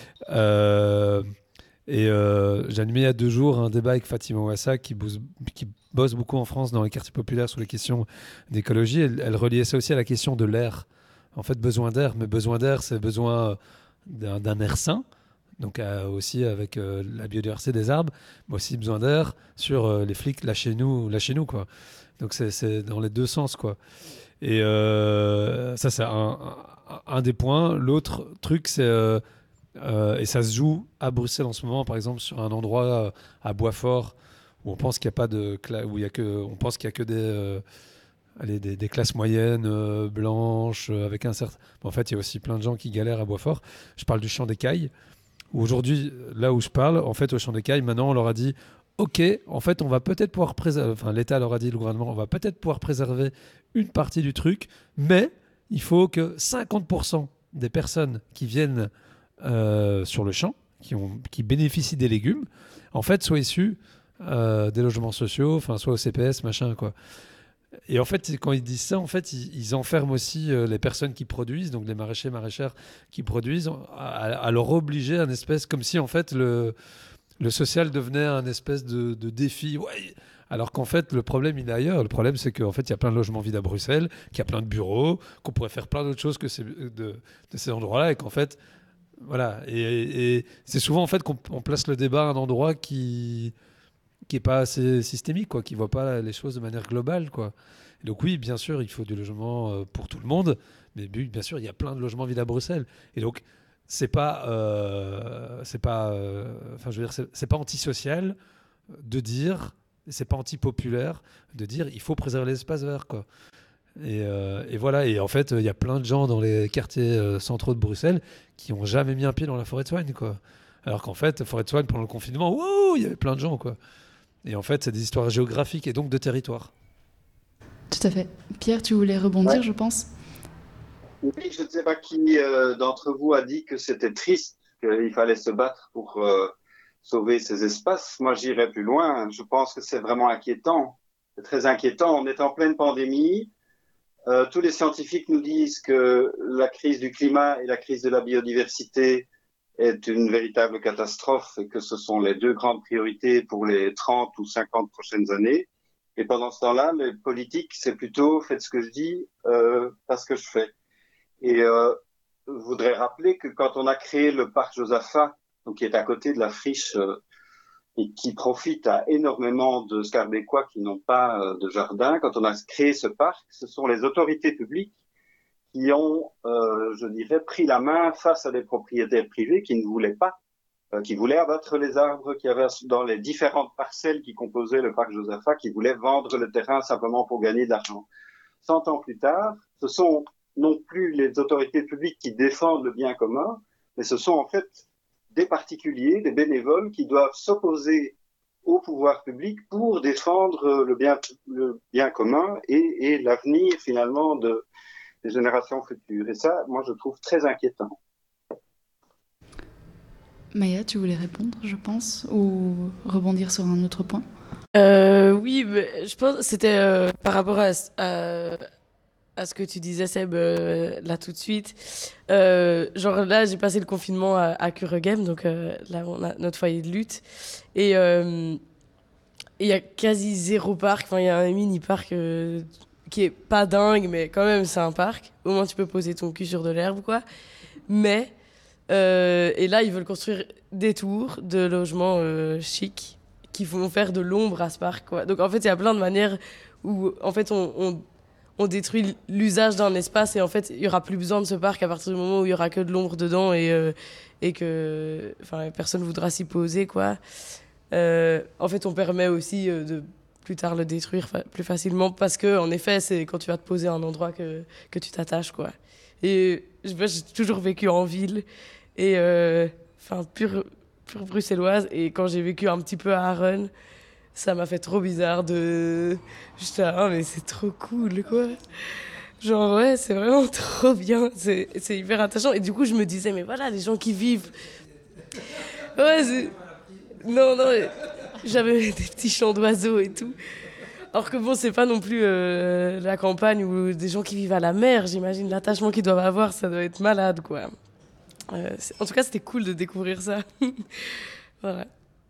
J'ai animé il y a 2 jours un débat avec Fatima Ouassa qui bosse beaucoup en France dans les quartiers populaires sur les questions d'écologie. Elle reliait ça aussi à la question de l'air. En fait, besoin d'air, mais besoin d'air, c'est besoin d'un air sain. Donc aussi avec la biodiversité des arbres, mais aussi besoin d'air sur les flics, lâchez-nous, quoi. Donc c'est dans les 2 sens, quoi. Et ça, c'est un des points. L'autre truc, c'est et ça se joue à Bruxelles en ce moment, par exemple, sur un endroit à Boisfort où on pense qu'il n'y a pas on pense qu'il y a que des classes moyennes, blanches, avec un certain... En fait, il y a aussi plein de gens qui galèrent à Boisfort. Je parle du Champ des Cailles. Aujourd'hui, là où je parle, en fait, au Champ des Cailles, maintenant, on leur a dit OK, en fait, on va peut-être pouvoir préserver, enfin, l'État leur a dit, le gouvernement, on va peut-être pouvoir préserver une partie du truc, mais il faut que 50% des personnes qui viennent sur le champ, qui bénéficient des légumes, en fait, soient issues des logements sociaux, enfin, soit au CPS, machin, quoi. Et en fait, quand ils disent ça, en fait, ils enferment aussi les personnes qui produisent, donc les maraîchers, maraîchères qui produisent, à leur obliger un espèce, comme si en fait le social devenait un espèce de défi. Ouais. Alors qu'en fait, le problème, il est ailleurs. Le problème, c'est qu'en fait, il y a plein de logements vides à Bruxelles, qu'il y a plein de bureaux, qu'on pourrait faire plein d'autres choses que de ces endroits-là, et qu'en fait, Voilà, et c'est souvent en fait qu'on on place le débat à un endroit qui est pas assez systémique, quoi, qui voit pas les choses de manière globale, quoi. Et donc oui, bien sûr, il faut du logement pour tout le monde, mais bien sûr, il y a plein de logements vides à Bruxelles. Et donc enfin, je veux dire, c'est pas antisocial de dire, c'est pas antipopulaire de dire, il faut préserver les espaces verts, quoi. Et voilà. Et en fait, il y a plein de gens dans les quartiers centraux de Bruxelles qui ont jamais mis un pied dans la forêt de Soigne, quoi. Alors qu'en fait, la forêt de Soigne, pendant le confinement, wow, il y avait plein de gens, quoi. Et en fait, c'est des histoires géographiques et donc de territoire. Tout à fait. Pierre, tu voulais rebondir, Ouais. je pense. Oui, je ne sais pas qui d'entre vous a dit que c'était triste, qu'il fallait se battre pour sauver ces espaces. Moi, j'irais plus loin. Je pense que c'est vraiment inquiétant. C'est très inquiétant. On est en pleine pandémie. Tous les scientifiques nous disent que la crise du climat et la crise de la biodiversité est une véritable catastrophe et que ce sont les deux grandes priorités pour les 30 ou 50 prochaines années. Et pendant ce temps-là, les politiques, c'est plutôt faites ce que je dis, pas ce que je fais. Et je voudrais rappeler que quand on a créé le parc Josaphat, donc qui est à côté de la friche et qui profite à énormément de Scarbécois qui n'ont pas de jardin, quand on a créé ce parc, ce sont les autorités publiques qui ont, je dirais, pris la main face à des propriétaires privés qui ne voulaient pas, qui voulaient abattre les arbres qu'il y avait dans les différentes parcelles qui composaient le parc Josaphat, qui voulaient vendre le terrain simplement pour gagner de l'argent. 100 ans plus tard, ce sont non plus les autorités publiques qui défendent le bien commun, mais ce sont en fait des particuliers, des bénévoles qui doivent s'opposer au pouvoir public pour défendre le bien commun et l'avenir finalement des générations futures. Et ça, moi, je trouve très inquiétant. Maya, tu voulais répondre, je pense, ou rebondir sur un autre point? Oui, mais je pense que c'était par rapport à ce que tu disais, Seb, là tout de suite. Genre là, j'ai passé le confinement à Kuregem, donc là, on a notre foyer de lutte. Et il y a quasi zéro parc. Enfin, il y a un mini-parc qui est pas dingue, mais quand même, c'est un parc. Au moins, tu peux poser ton cul sur de l'herbe, quoi. Mais, et là, ils veulent construire des tours de logements chics qui vont faire de l'ombre à ce parc, quoi. Donc, en fait, il y a plein de manières où, en fait, on détruit l'usage d'un espace et en fait, il y aura plus besoin de ce parc à partir du moment où il y aura que de l'ombre dedans et que, enfin, personne voudra s'y poser, quoi. En fait, on permet aussi de plus tard le détruire plus facilement parce que, en effet, c'est quand tu vas te poser à un endroit que tu t'attaches, quoi. Et j'ai toujours vécu en ville et, enfin, pure bruxelloise. Et quand j'ai vécu un petit peu à Aron, ça m'a fait trop bizarre de. J'étais là, oh, mais c'est trop cool, quoi. Genre, ouais, c'est vraiment trop bien. C'est hyper attachant. Et du coup, je me disais, mais voilà, les gens qui vivent. Ouais, c'est. Non, non, j'avais des petits chants d'oiseaux et tout. Alors que bon, c'est pas non plus la campagne ou des gens qui vivent à la mer. J'imagine l'attachement qu'ils doivent avoir, ça doit être malade, quoi. En tout cas, c'était cool de découvrir ça. Voilà.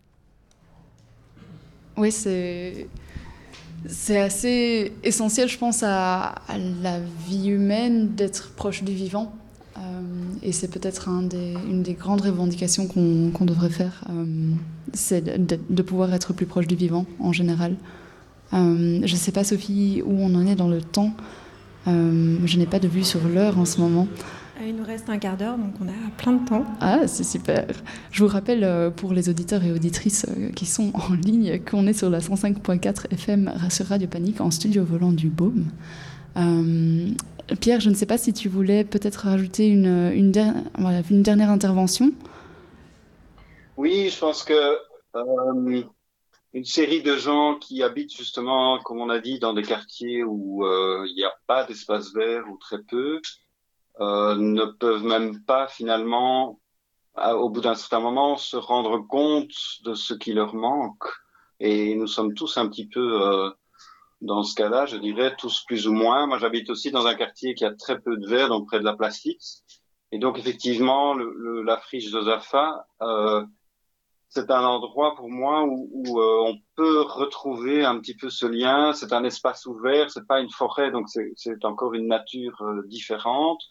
Oui, c'est assez essentiel, je pense, à la vie humaine d'être proche du vivant. Et c'est peut-être une des grandes revendications qu'on devrait faire, c'est de pouvoir être plus proche du vivant en général. Je ne sais pas, Sophie, où on en est dans le temps. Je n'ai pas de vue sur l'heure en ce moment. Il nous reste un quart d'heure, donc on a plein de temps. Ah, c'est super. Je vous rappelle, pour les auditeurs et auditrices qui sont en ligne, qu'on est sur la 105.4 FM sur Radio Panique en studio volant du Baume. Pierre, je ne sais pas si tu voulais peut-être rajouter une dernière intervention. Oui, je pense que une série de gens qui habitent justement, comme on a dit, dans des quartiers où il n'y a pas d'espace vert ou très peu, ne peuvent même pas finalement, au bout d'un certain moment, se rendre compte de ce qui leur manque. Et nous sommes tous un petit peu dans ce cas-là, je dirais, tous plus ou moins. Moi, j'habite aussi dans un quartier qui a très peu de verre, donc près de la Plastique. Et donc, effectivement, la friche Josaphat, c'est un endroit pour moi où on peut retrouver un petit peu ce lien. C'est un espace ouvert, c'est pas une forêt, donc c'est encore une nature différente.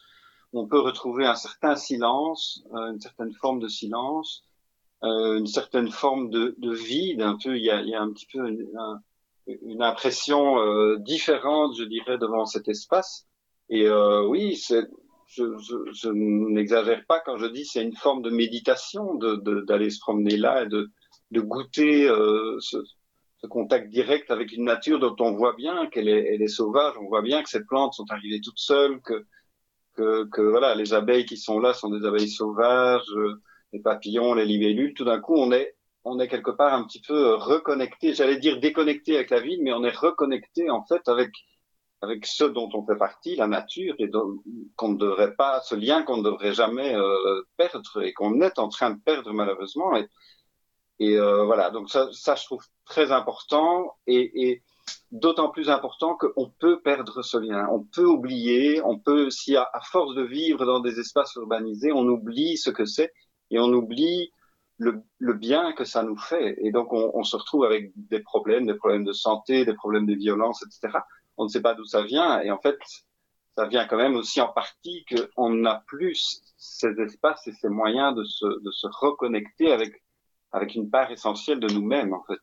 on peut retrouver un certain silence, une certaine forme de silence, une certaine forme de vide. Un peu, il y a un petit peu une impression différente, je dirais, devant cet espace. Et oui, je n'exagère pas quand je dis c'est une forme de méditation d'aller se promener là et de goûter ce contact direct avec une nature dont on voit bien qu'elle est sauvage. On voit bien que ces plantes sont arrivées toutes seules, que voilà, les abeilles qui sont là sont des abeilles sauvages, les papillons, les libellules. Tout d'un coup, on est quelque part un petit peu reconnecté. J'allais dire déconnecté avec la ville, mais on est reconnecté en fait avec ce dont on fait partie, la nature, et qu'on ne devrait pas, ce lien qu'on ne devrait jamais perdre et qu'on est en train de perdre malheureusement. Et voilà, donc ça, je trouve très important et d'autant plus important qu'on peut perdre ce lien, on peut oublier, on peut, si à force de vivre dans des espaces urbanisés, on oublie ce que c'est et on oublie le bien que ça nous fait. Et donc on se retrouve avec des problèmes de santé, des problèmes de violence, etc. On ne sait pas d'où ça vient et en fait, ça vient quand même aussi en partie qu'on n'a plus ces espaces et ces moyens de se reconnecter avec une part essentielle de nous-mêmes, en fait.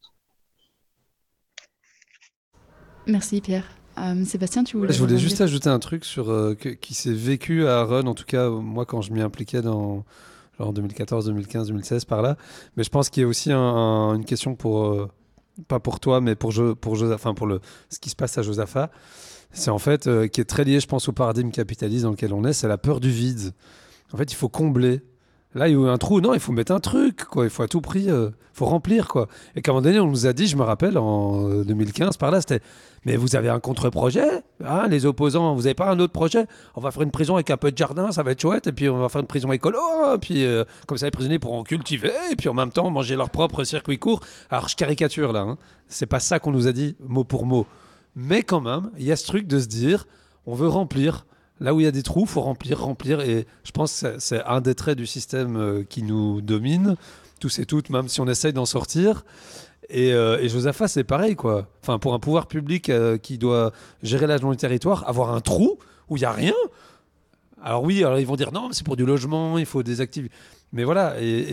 Merci Pierre. Sébastien, tu voulais... Je voulais juste ajouter un truc sur qui s'est vécu à Rennes, en tout cas moi quand je m'y impliquais dans genre 2014, 2015, 2016 par là. Mais je pense qu'il y a aussi une question pour pas pour toi, mais pour Josaphat, pour ce qui se passe à Josaphat. C'est en fait qui est très lié, je pense, au paradigme capitaliste dans lequel on est. C'est la peur du vide. En fait, il faut combler. Là, il y a eu un trou. Non, il faut mettre un truc, quoi. Il faut à tout prix, faut remplir, quoi. Et qu'à un moment donné, on nous a dit, je me rappelle, en 2015, par là, c'était mais vous avez un contre-projet, hein, les opposants, vous n'avez pas un autre projet? On va faire une prison avec un peu de jardin, ça va être chouette, et puis on va faire une prison écolo, et puis comme ça les prisonniers pourront cultiver, et puis en même temps manger leur propre circuit court. Alors je caricature là, hein. C'est pas ça qu'on nous a dit mot pour mot. Mais quand même, il y a ce truc de se dire, on veut remplir. Là où il y a des trous, il faut remplir. Et je pense que c'est un des traits du système qui nous domine, tous et toutes, même si on essaye d'en sortir. Et Josaphat, c'est pareil, quoi. Enfin, pour un pouvoir public qui doit gérer l'agence du territoire, avoir un trou où il n'y a rien. Alors oui, alors ils vont dire non, mais c'est pour du logement, il faut des activités. Mais voilà,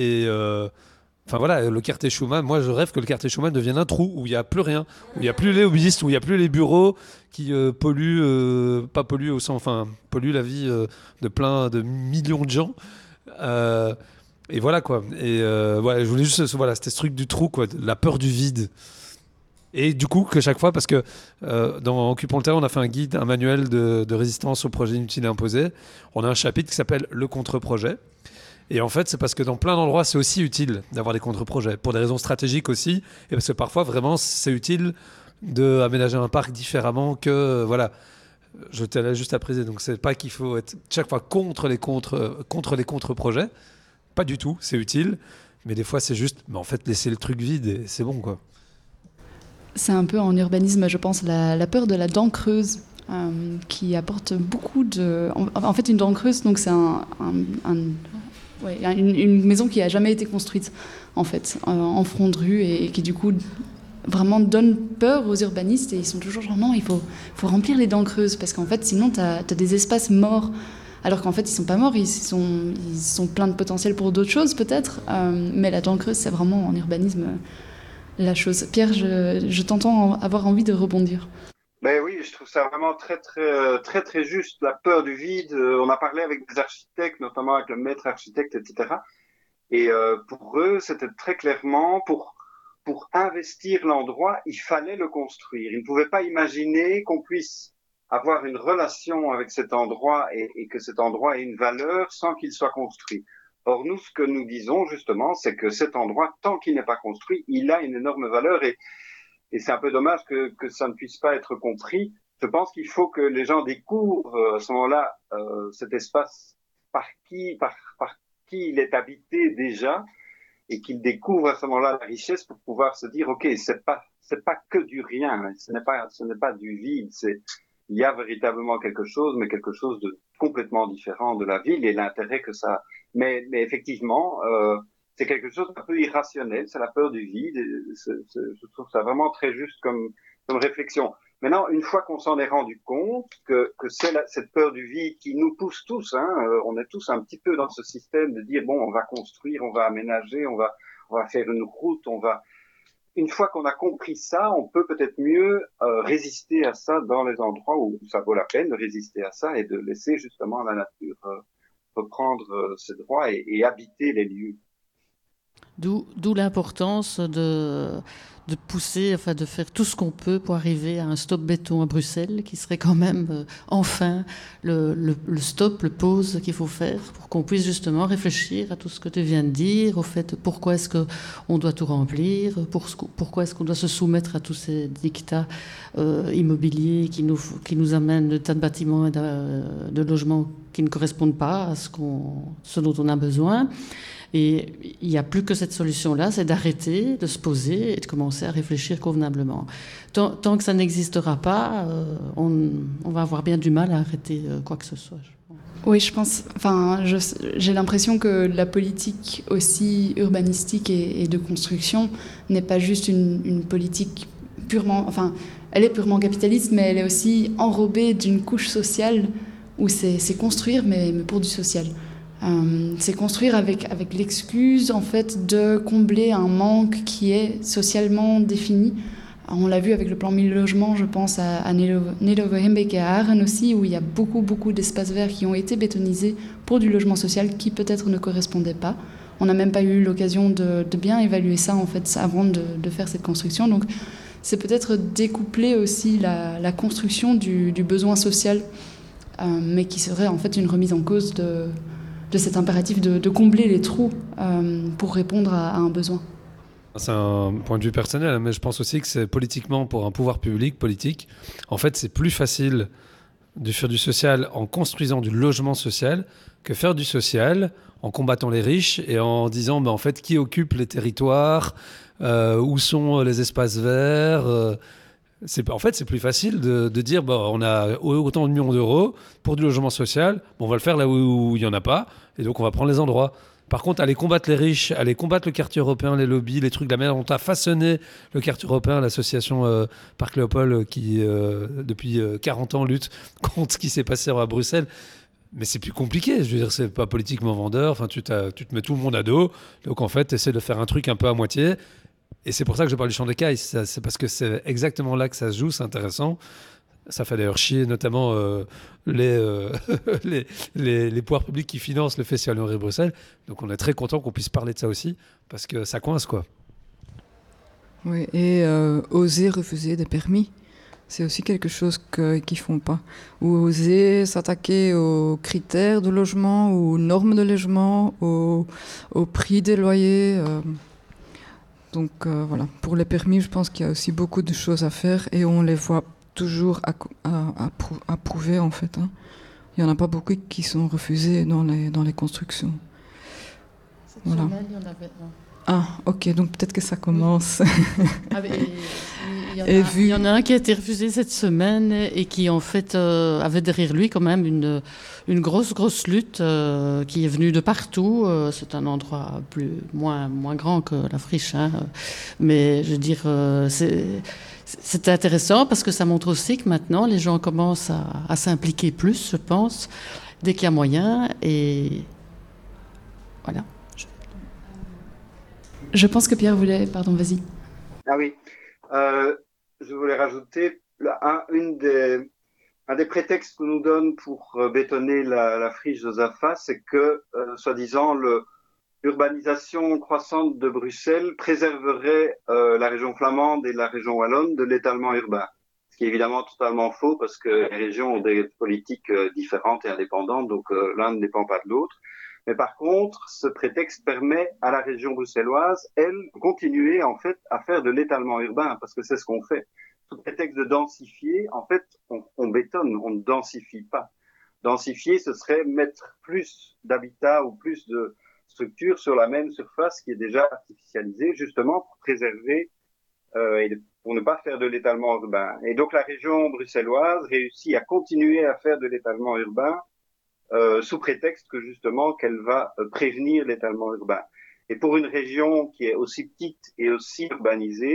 enfin voilà, le quartier Schumann, moi je rêve que le quartier Schumann devienne un trou où il n'y a plus rien, où il n'y a plus les lobbyistes, où il n'y a plus les bureaux qui polluent, pas polluent au sens, enfin polluent la vie de plein de millions de gens. Et voilà quoi. Et voilà, je voulais juste, voilà, c'était ce truc du trou, quoi, la peur du vide. Et du coup, que chaque fois, parce que dans Occupons le terrain, on a fait un guide, un manuel de résistance aux projets inutiles et imposés. On a un chapitre qui s'appelle Le contre-projet. Et en fait, c'est parce que dans plein d'endroits, c'est aussi utile d'avoir des contre-projets, pour des raisons stratégiques aussi, et parce que parfois, vraiment, c'est utile d'aménager un parc différemment que, voilà, je t'allais juste à préciser. Donc, c'est pas qu'il faut être chaque fois contre les contre-projets, pas du tout, c'est utile, mais des fois, c'est juste, mais en fait, laisser le truc vide et c'est bon, quoi. C'est un peu en urbanisme, je pense, la peur de la dent creuse. Qui apporte beaucoup de... En fait, une dent creuse, donc c'est une maison qui n'a jamais été construite, en fait, en front de rue, et qui, du coup, vraiment donne peur aux urbanistes, et ils sont toujours genre, non, il faut remplir les dents creuses, parce qu'en fait, sinon, tu as des espaces morts, alors qu'en fait, ils ne sont pas morts, ils sont pleins de potentiel pour d'autres choses, peut-être, mais la dent creuse, c'est vraiment, en urbanisme, la chose. Pierre, je t'entends avoir envie de rebondir. Ben oui, je trouve ça vraiment très juste, la peur du vide. On a parlé avec des architectes, notamment avec le maître architecte, etc. Et pour eux, c'était très clairement, pour investir l'endroit, il fallait le construire. Ils ne pouvaient pas imaginer qu'on puisse avoir une relation avec cet endroit et que cet endroit ait une valeur sans qu'il soit construit. Or, nous, ce que nous disons justement, c'est que cet endroit, tant qu'il n'est pas construit, il a une énorme valeur et c'est un peu dommage que ça ne puisse pas être compris. Je pense qu'il faut que les gens découvrent à ce moment-là cet espace par qui il est habité déjà, et qu'ils découvrent à ce moment-là la richesse pour pouvoir se dire ok, c'est pas que du rien, ce n'est pas du vide, il y a véritablement quelque chose, mais quelque chose de complètement différent de la ville et l'intérêt que ça. Mais effectivement. C'est quelque chose d'un peu irrationnel, c'est la peur du vide. Je trouve ça vraiment très juste comme réflexion. Maintenant, une fois qu'on s'en est rendu compte que c'est cette peur du vide qui nous pousse tous, on est tous un petit peu dans ce système de dire bon, on va construire, on va aménager, on va faire une route, une fois qu'on a compris ça, on peut peut-être mieux résister à ça dans les endroits où ça vaut la peine de résister à ça et de laisser justement la nature reprendre ses droits et habiter les lieux. D'où l'importance de pousser, enfin de faire tout ce qu'on peut pour arriver à un stop béton à Bruxelles, qui serait quand même enfin le stop, le pause qu'il faut faire pour qu'on puisse justement réfléchir à tout ce que tu viens de dire, au fait pourquoi est-ce qu'on doit tout remplir, pourquoi est-ce qu'on doit se soumettre à tous ces dictats immobiliers qui nous amènent de tas de bâtiments et de logements qui ne correspondent pas à ce dont on a besoin. Et il n'y a plus que cette solution-là, c'est d'arrêter, de se poser et de commencer à réfléchir convenablement. Tant que ça n'existera pas, on va avoir bien du mal à arrêter quoi que ce soit. Oui, je pense. Enfin, j'ai l'impression que la politique aussi urbanistique et de construction n'est pas juste une politique purement. Enfin, elle est purement capitaliste, mais elle est aussi enrobée d'une couche sociale où c'est construire, mais pour du social. C'est construire avec l'excuse en fait de combler un manque qui est socialement défini. On l'a vu avec le plan 1000 logements, je pense à Nederwehenbeek et à Aren aussi, où il y a beaucoup d'espaces verts qui ont été bétonisés pour du logement social qui peut-être ne correspondait pas. On n'a même pas eu l'occasion de bien évaluer ça en fait avant de faire cette construction. Donc c'est peut-être découpler aussi la construction du besoin social, mais qui serait en fait une remise en cause de cet impératif de combler les trous pour répondre à un besoin. C'est un point de vue personnel, mais je pense aussi que c'est politiquement, pour un pouvoir public, politique, en fait, c'est plus facile de faire du social en construisant du logement social que faire du social en combattant les riches et en disant, en fait, qui occupe les territoires, où sont les espaces verts. En fait, c'est plus facile de dire on a autant de millions d'euros pour du logement social, on va le faire là où il n'y en a pas, et donc on va prendre les endroits. Par contre, aller combattre les riches, aller combattre le quartier européen, les lobbies, les trucs, la manière dont on a façonné le quartier européen, l'association Parc Léopold qui, depuis 40 ans, lutte contre ce qui s'est passé à Bruxelles. Mais c'est plus compliqué, je veux dire, c'est pas politiquement vendeur, enfin, tu te mets tout le monde à dos, donc en fait, tu essaies de faire un truc un peu à moitié. Et c'est pour ça que je parle du champ d'écailles, c'est parce que c'est exactement là que ça se joue, c'est intéressant. Ça fait d'ailleurs chier notamment les pouvoirs publics qui financent le Festival Henri Bruxelles. Donc on est très content qu'on puisse parler de ça aussi, parce que ça coince, quoi. Oui, et oser refuser des permis, c'est aussi quelque chose qu'ils ne font pas. Ou oser s'attaquer aux critères de logement, aux normes de logement, au prix des loyers. Donc voilà, pour les permis, je pense qu'il y a aussi beaucoup de choses à faire et on les voit toujours approuvés en fait. Il n'y en a pas beaucoup qui sont refusés dans les constructions. Cette voilà. semaine, il y en avait un. Ah, ok, donc peut-être que ça commence. Il y en a un qui a été refusé cette semaine et qui en fait avait derrière lui quand même une grosse lutte qui est venue de partout. C'est un endroit moins grand que la friche, mais je veux dire c'est intéressant parce que ça montre aussi que maintenant les gens commencent à s'impliquer plus, je pense, dès qu'il y a moyen, et voilà. Je pense que Pierre voulait... Pardon, vas-y. Ah oui. Je voulais rajouter un des prétextes que nous donne pour bétonner la friche Josaphat, c'est que, soi-disant, l'urbanisation croissante de Bruxelles préserverait la région flamande et la région wallonne de l'étalement urbain. Ce qui est évidemment totalement faux parce que les régions ont des politiques différentes et indépendantes, donc l'un ne dépend pas de l'autre. Mais par contre, ce prétexte permet à la région bruxelloise, elle, de continuer en fait à faire de l'étalement urbain, parce que c'est ce qu'on fait. Sous prétexte de densifier, en fait, on bétonne, on ne densifie pas. Densifier, ce serait mettre plus d'habitat ou plus de structures sur la même surface qui est déjà artificialisée, justement pour préserver et pour ne pas faire de l'étalement urbain. Et donc la région bruxelloise réussit à continuer à faire de l'étalement urbain sous prétexte que justement qu'elle va prévenir l'étalement urbain. Et pour une région qui est aussi petite et aussi urbanisée,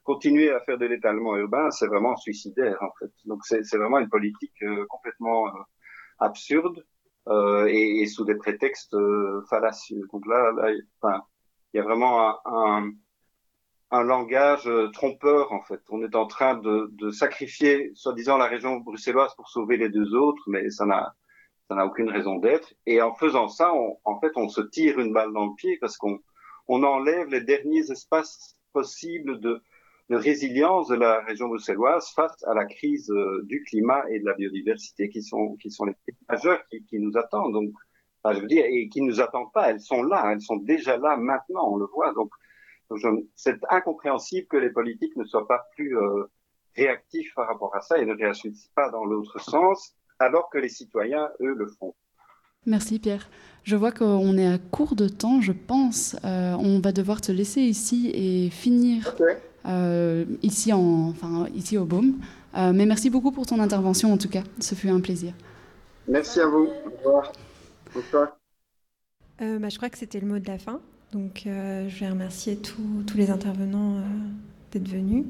continuer à faire de l'étalement urbain, c'est vraiment suicidaire, en fait. Donc, c'est vraiment une politique complètement absurde et sous des prétextes fallacieux. Donc là, enfin, il y a vraiment un langage trompeur, en fait. On est en train de sacrifier, soi-disant, la région bruxelloise pour sauver les deux autres, mais ça n'a aucune raison d'être. Et en faisant ça, en fait, on se tire une balle dans le pied parce qu'on enlève les derniers espaces possibles de résilience de la région bruxelloise face à la crise du climat et de la biodiversité qui sont les crises majeures qui nous attendent. Donc, enfin, je veux dire, et qui ne nous attendent pas, elles sont là, elles sont déjà là maintenant, on le voit. Donc c'est incompréhensible que les politiques ne soient pas plus réactifs par rapport à ça et ne réagissent pas dans l'autre sens, alors que les citoyens, eux, le font. Merci Pierre. Je vois qu'on est à court de temps, je pense. On va devoir te laisser ici et finir ici au Baume. Mais merci beaucoup pour ton intervention en tout cas. Ce fut un plaisir. Merci à vous. Au revoir. Bonsoir. Je crois que c'était le mot de la fin. Donc, je vais remercier tous les intervenants d'être venus.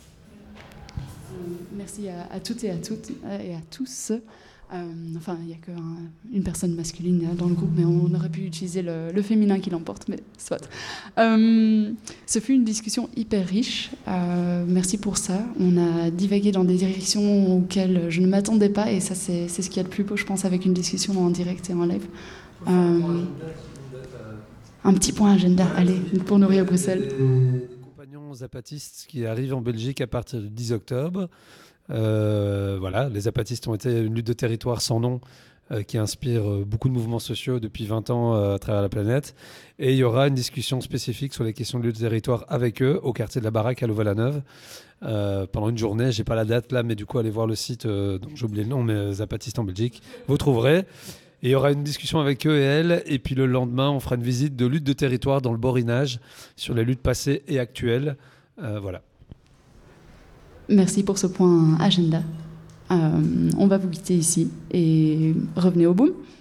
Merci à toutes et à tous. Enfin, il n'y a qu'une personne masculine dans le groupe, mais on aurait pu utiliser le féminin qui l'emporte, mais soit. Ce fut une discussion hyper riche. Merci pour ça. On a divagué dans des directions auxquelles je ne m'attendais pas, et ça, c'est ce qu'il y a de plus beau, je pense, avec une discussion en direct et en live. Un petit point agenda, allez, pour nourrir Bruxelles. Des compagnons zapatistes qui arrivent en Belgique à partir du 10 octobre. Voilà, les zapatistes ont été une lutte de territoire sans nom qui inspire beaucoup de mouvements sociaux depuis 20 ans à travers la planète. Et il y aura une discussion spécifique sur les questions de lutte de territoire avec eux au quartier de la Baraque à Louvain-la-Neuve pendant une journée. J'ai pas la date là, mais du coup, allez voir le site dont j'ai oublié le nom, mais Zapatistes en Belgique. Vous trouverez. Et il y aura une discussion avec eux et elles. Et puis le lendemain, on fera une visite de lutte de territoire dans le Borinage sur les luttes passées et actuelles. Voilà. Merci pour ce point agenda. On va vous quitter ici et revenez au boom.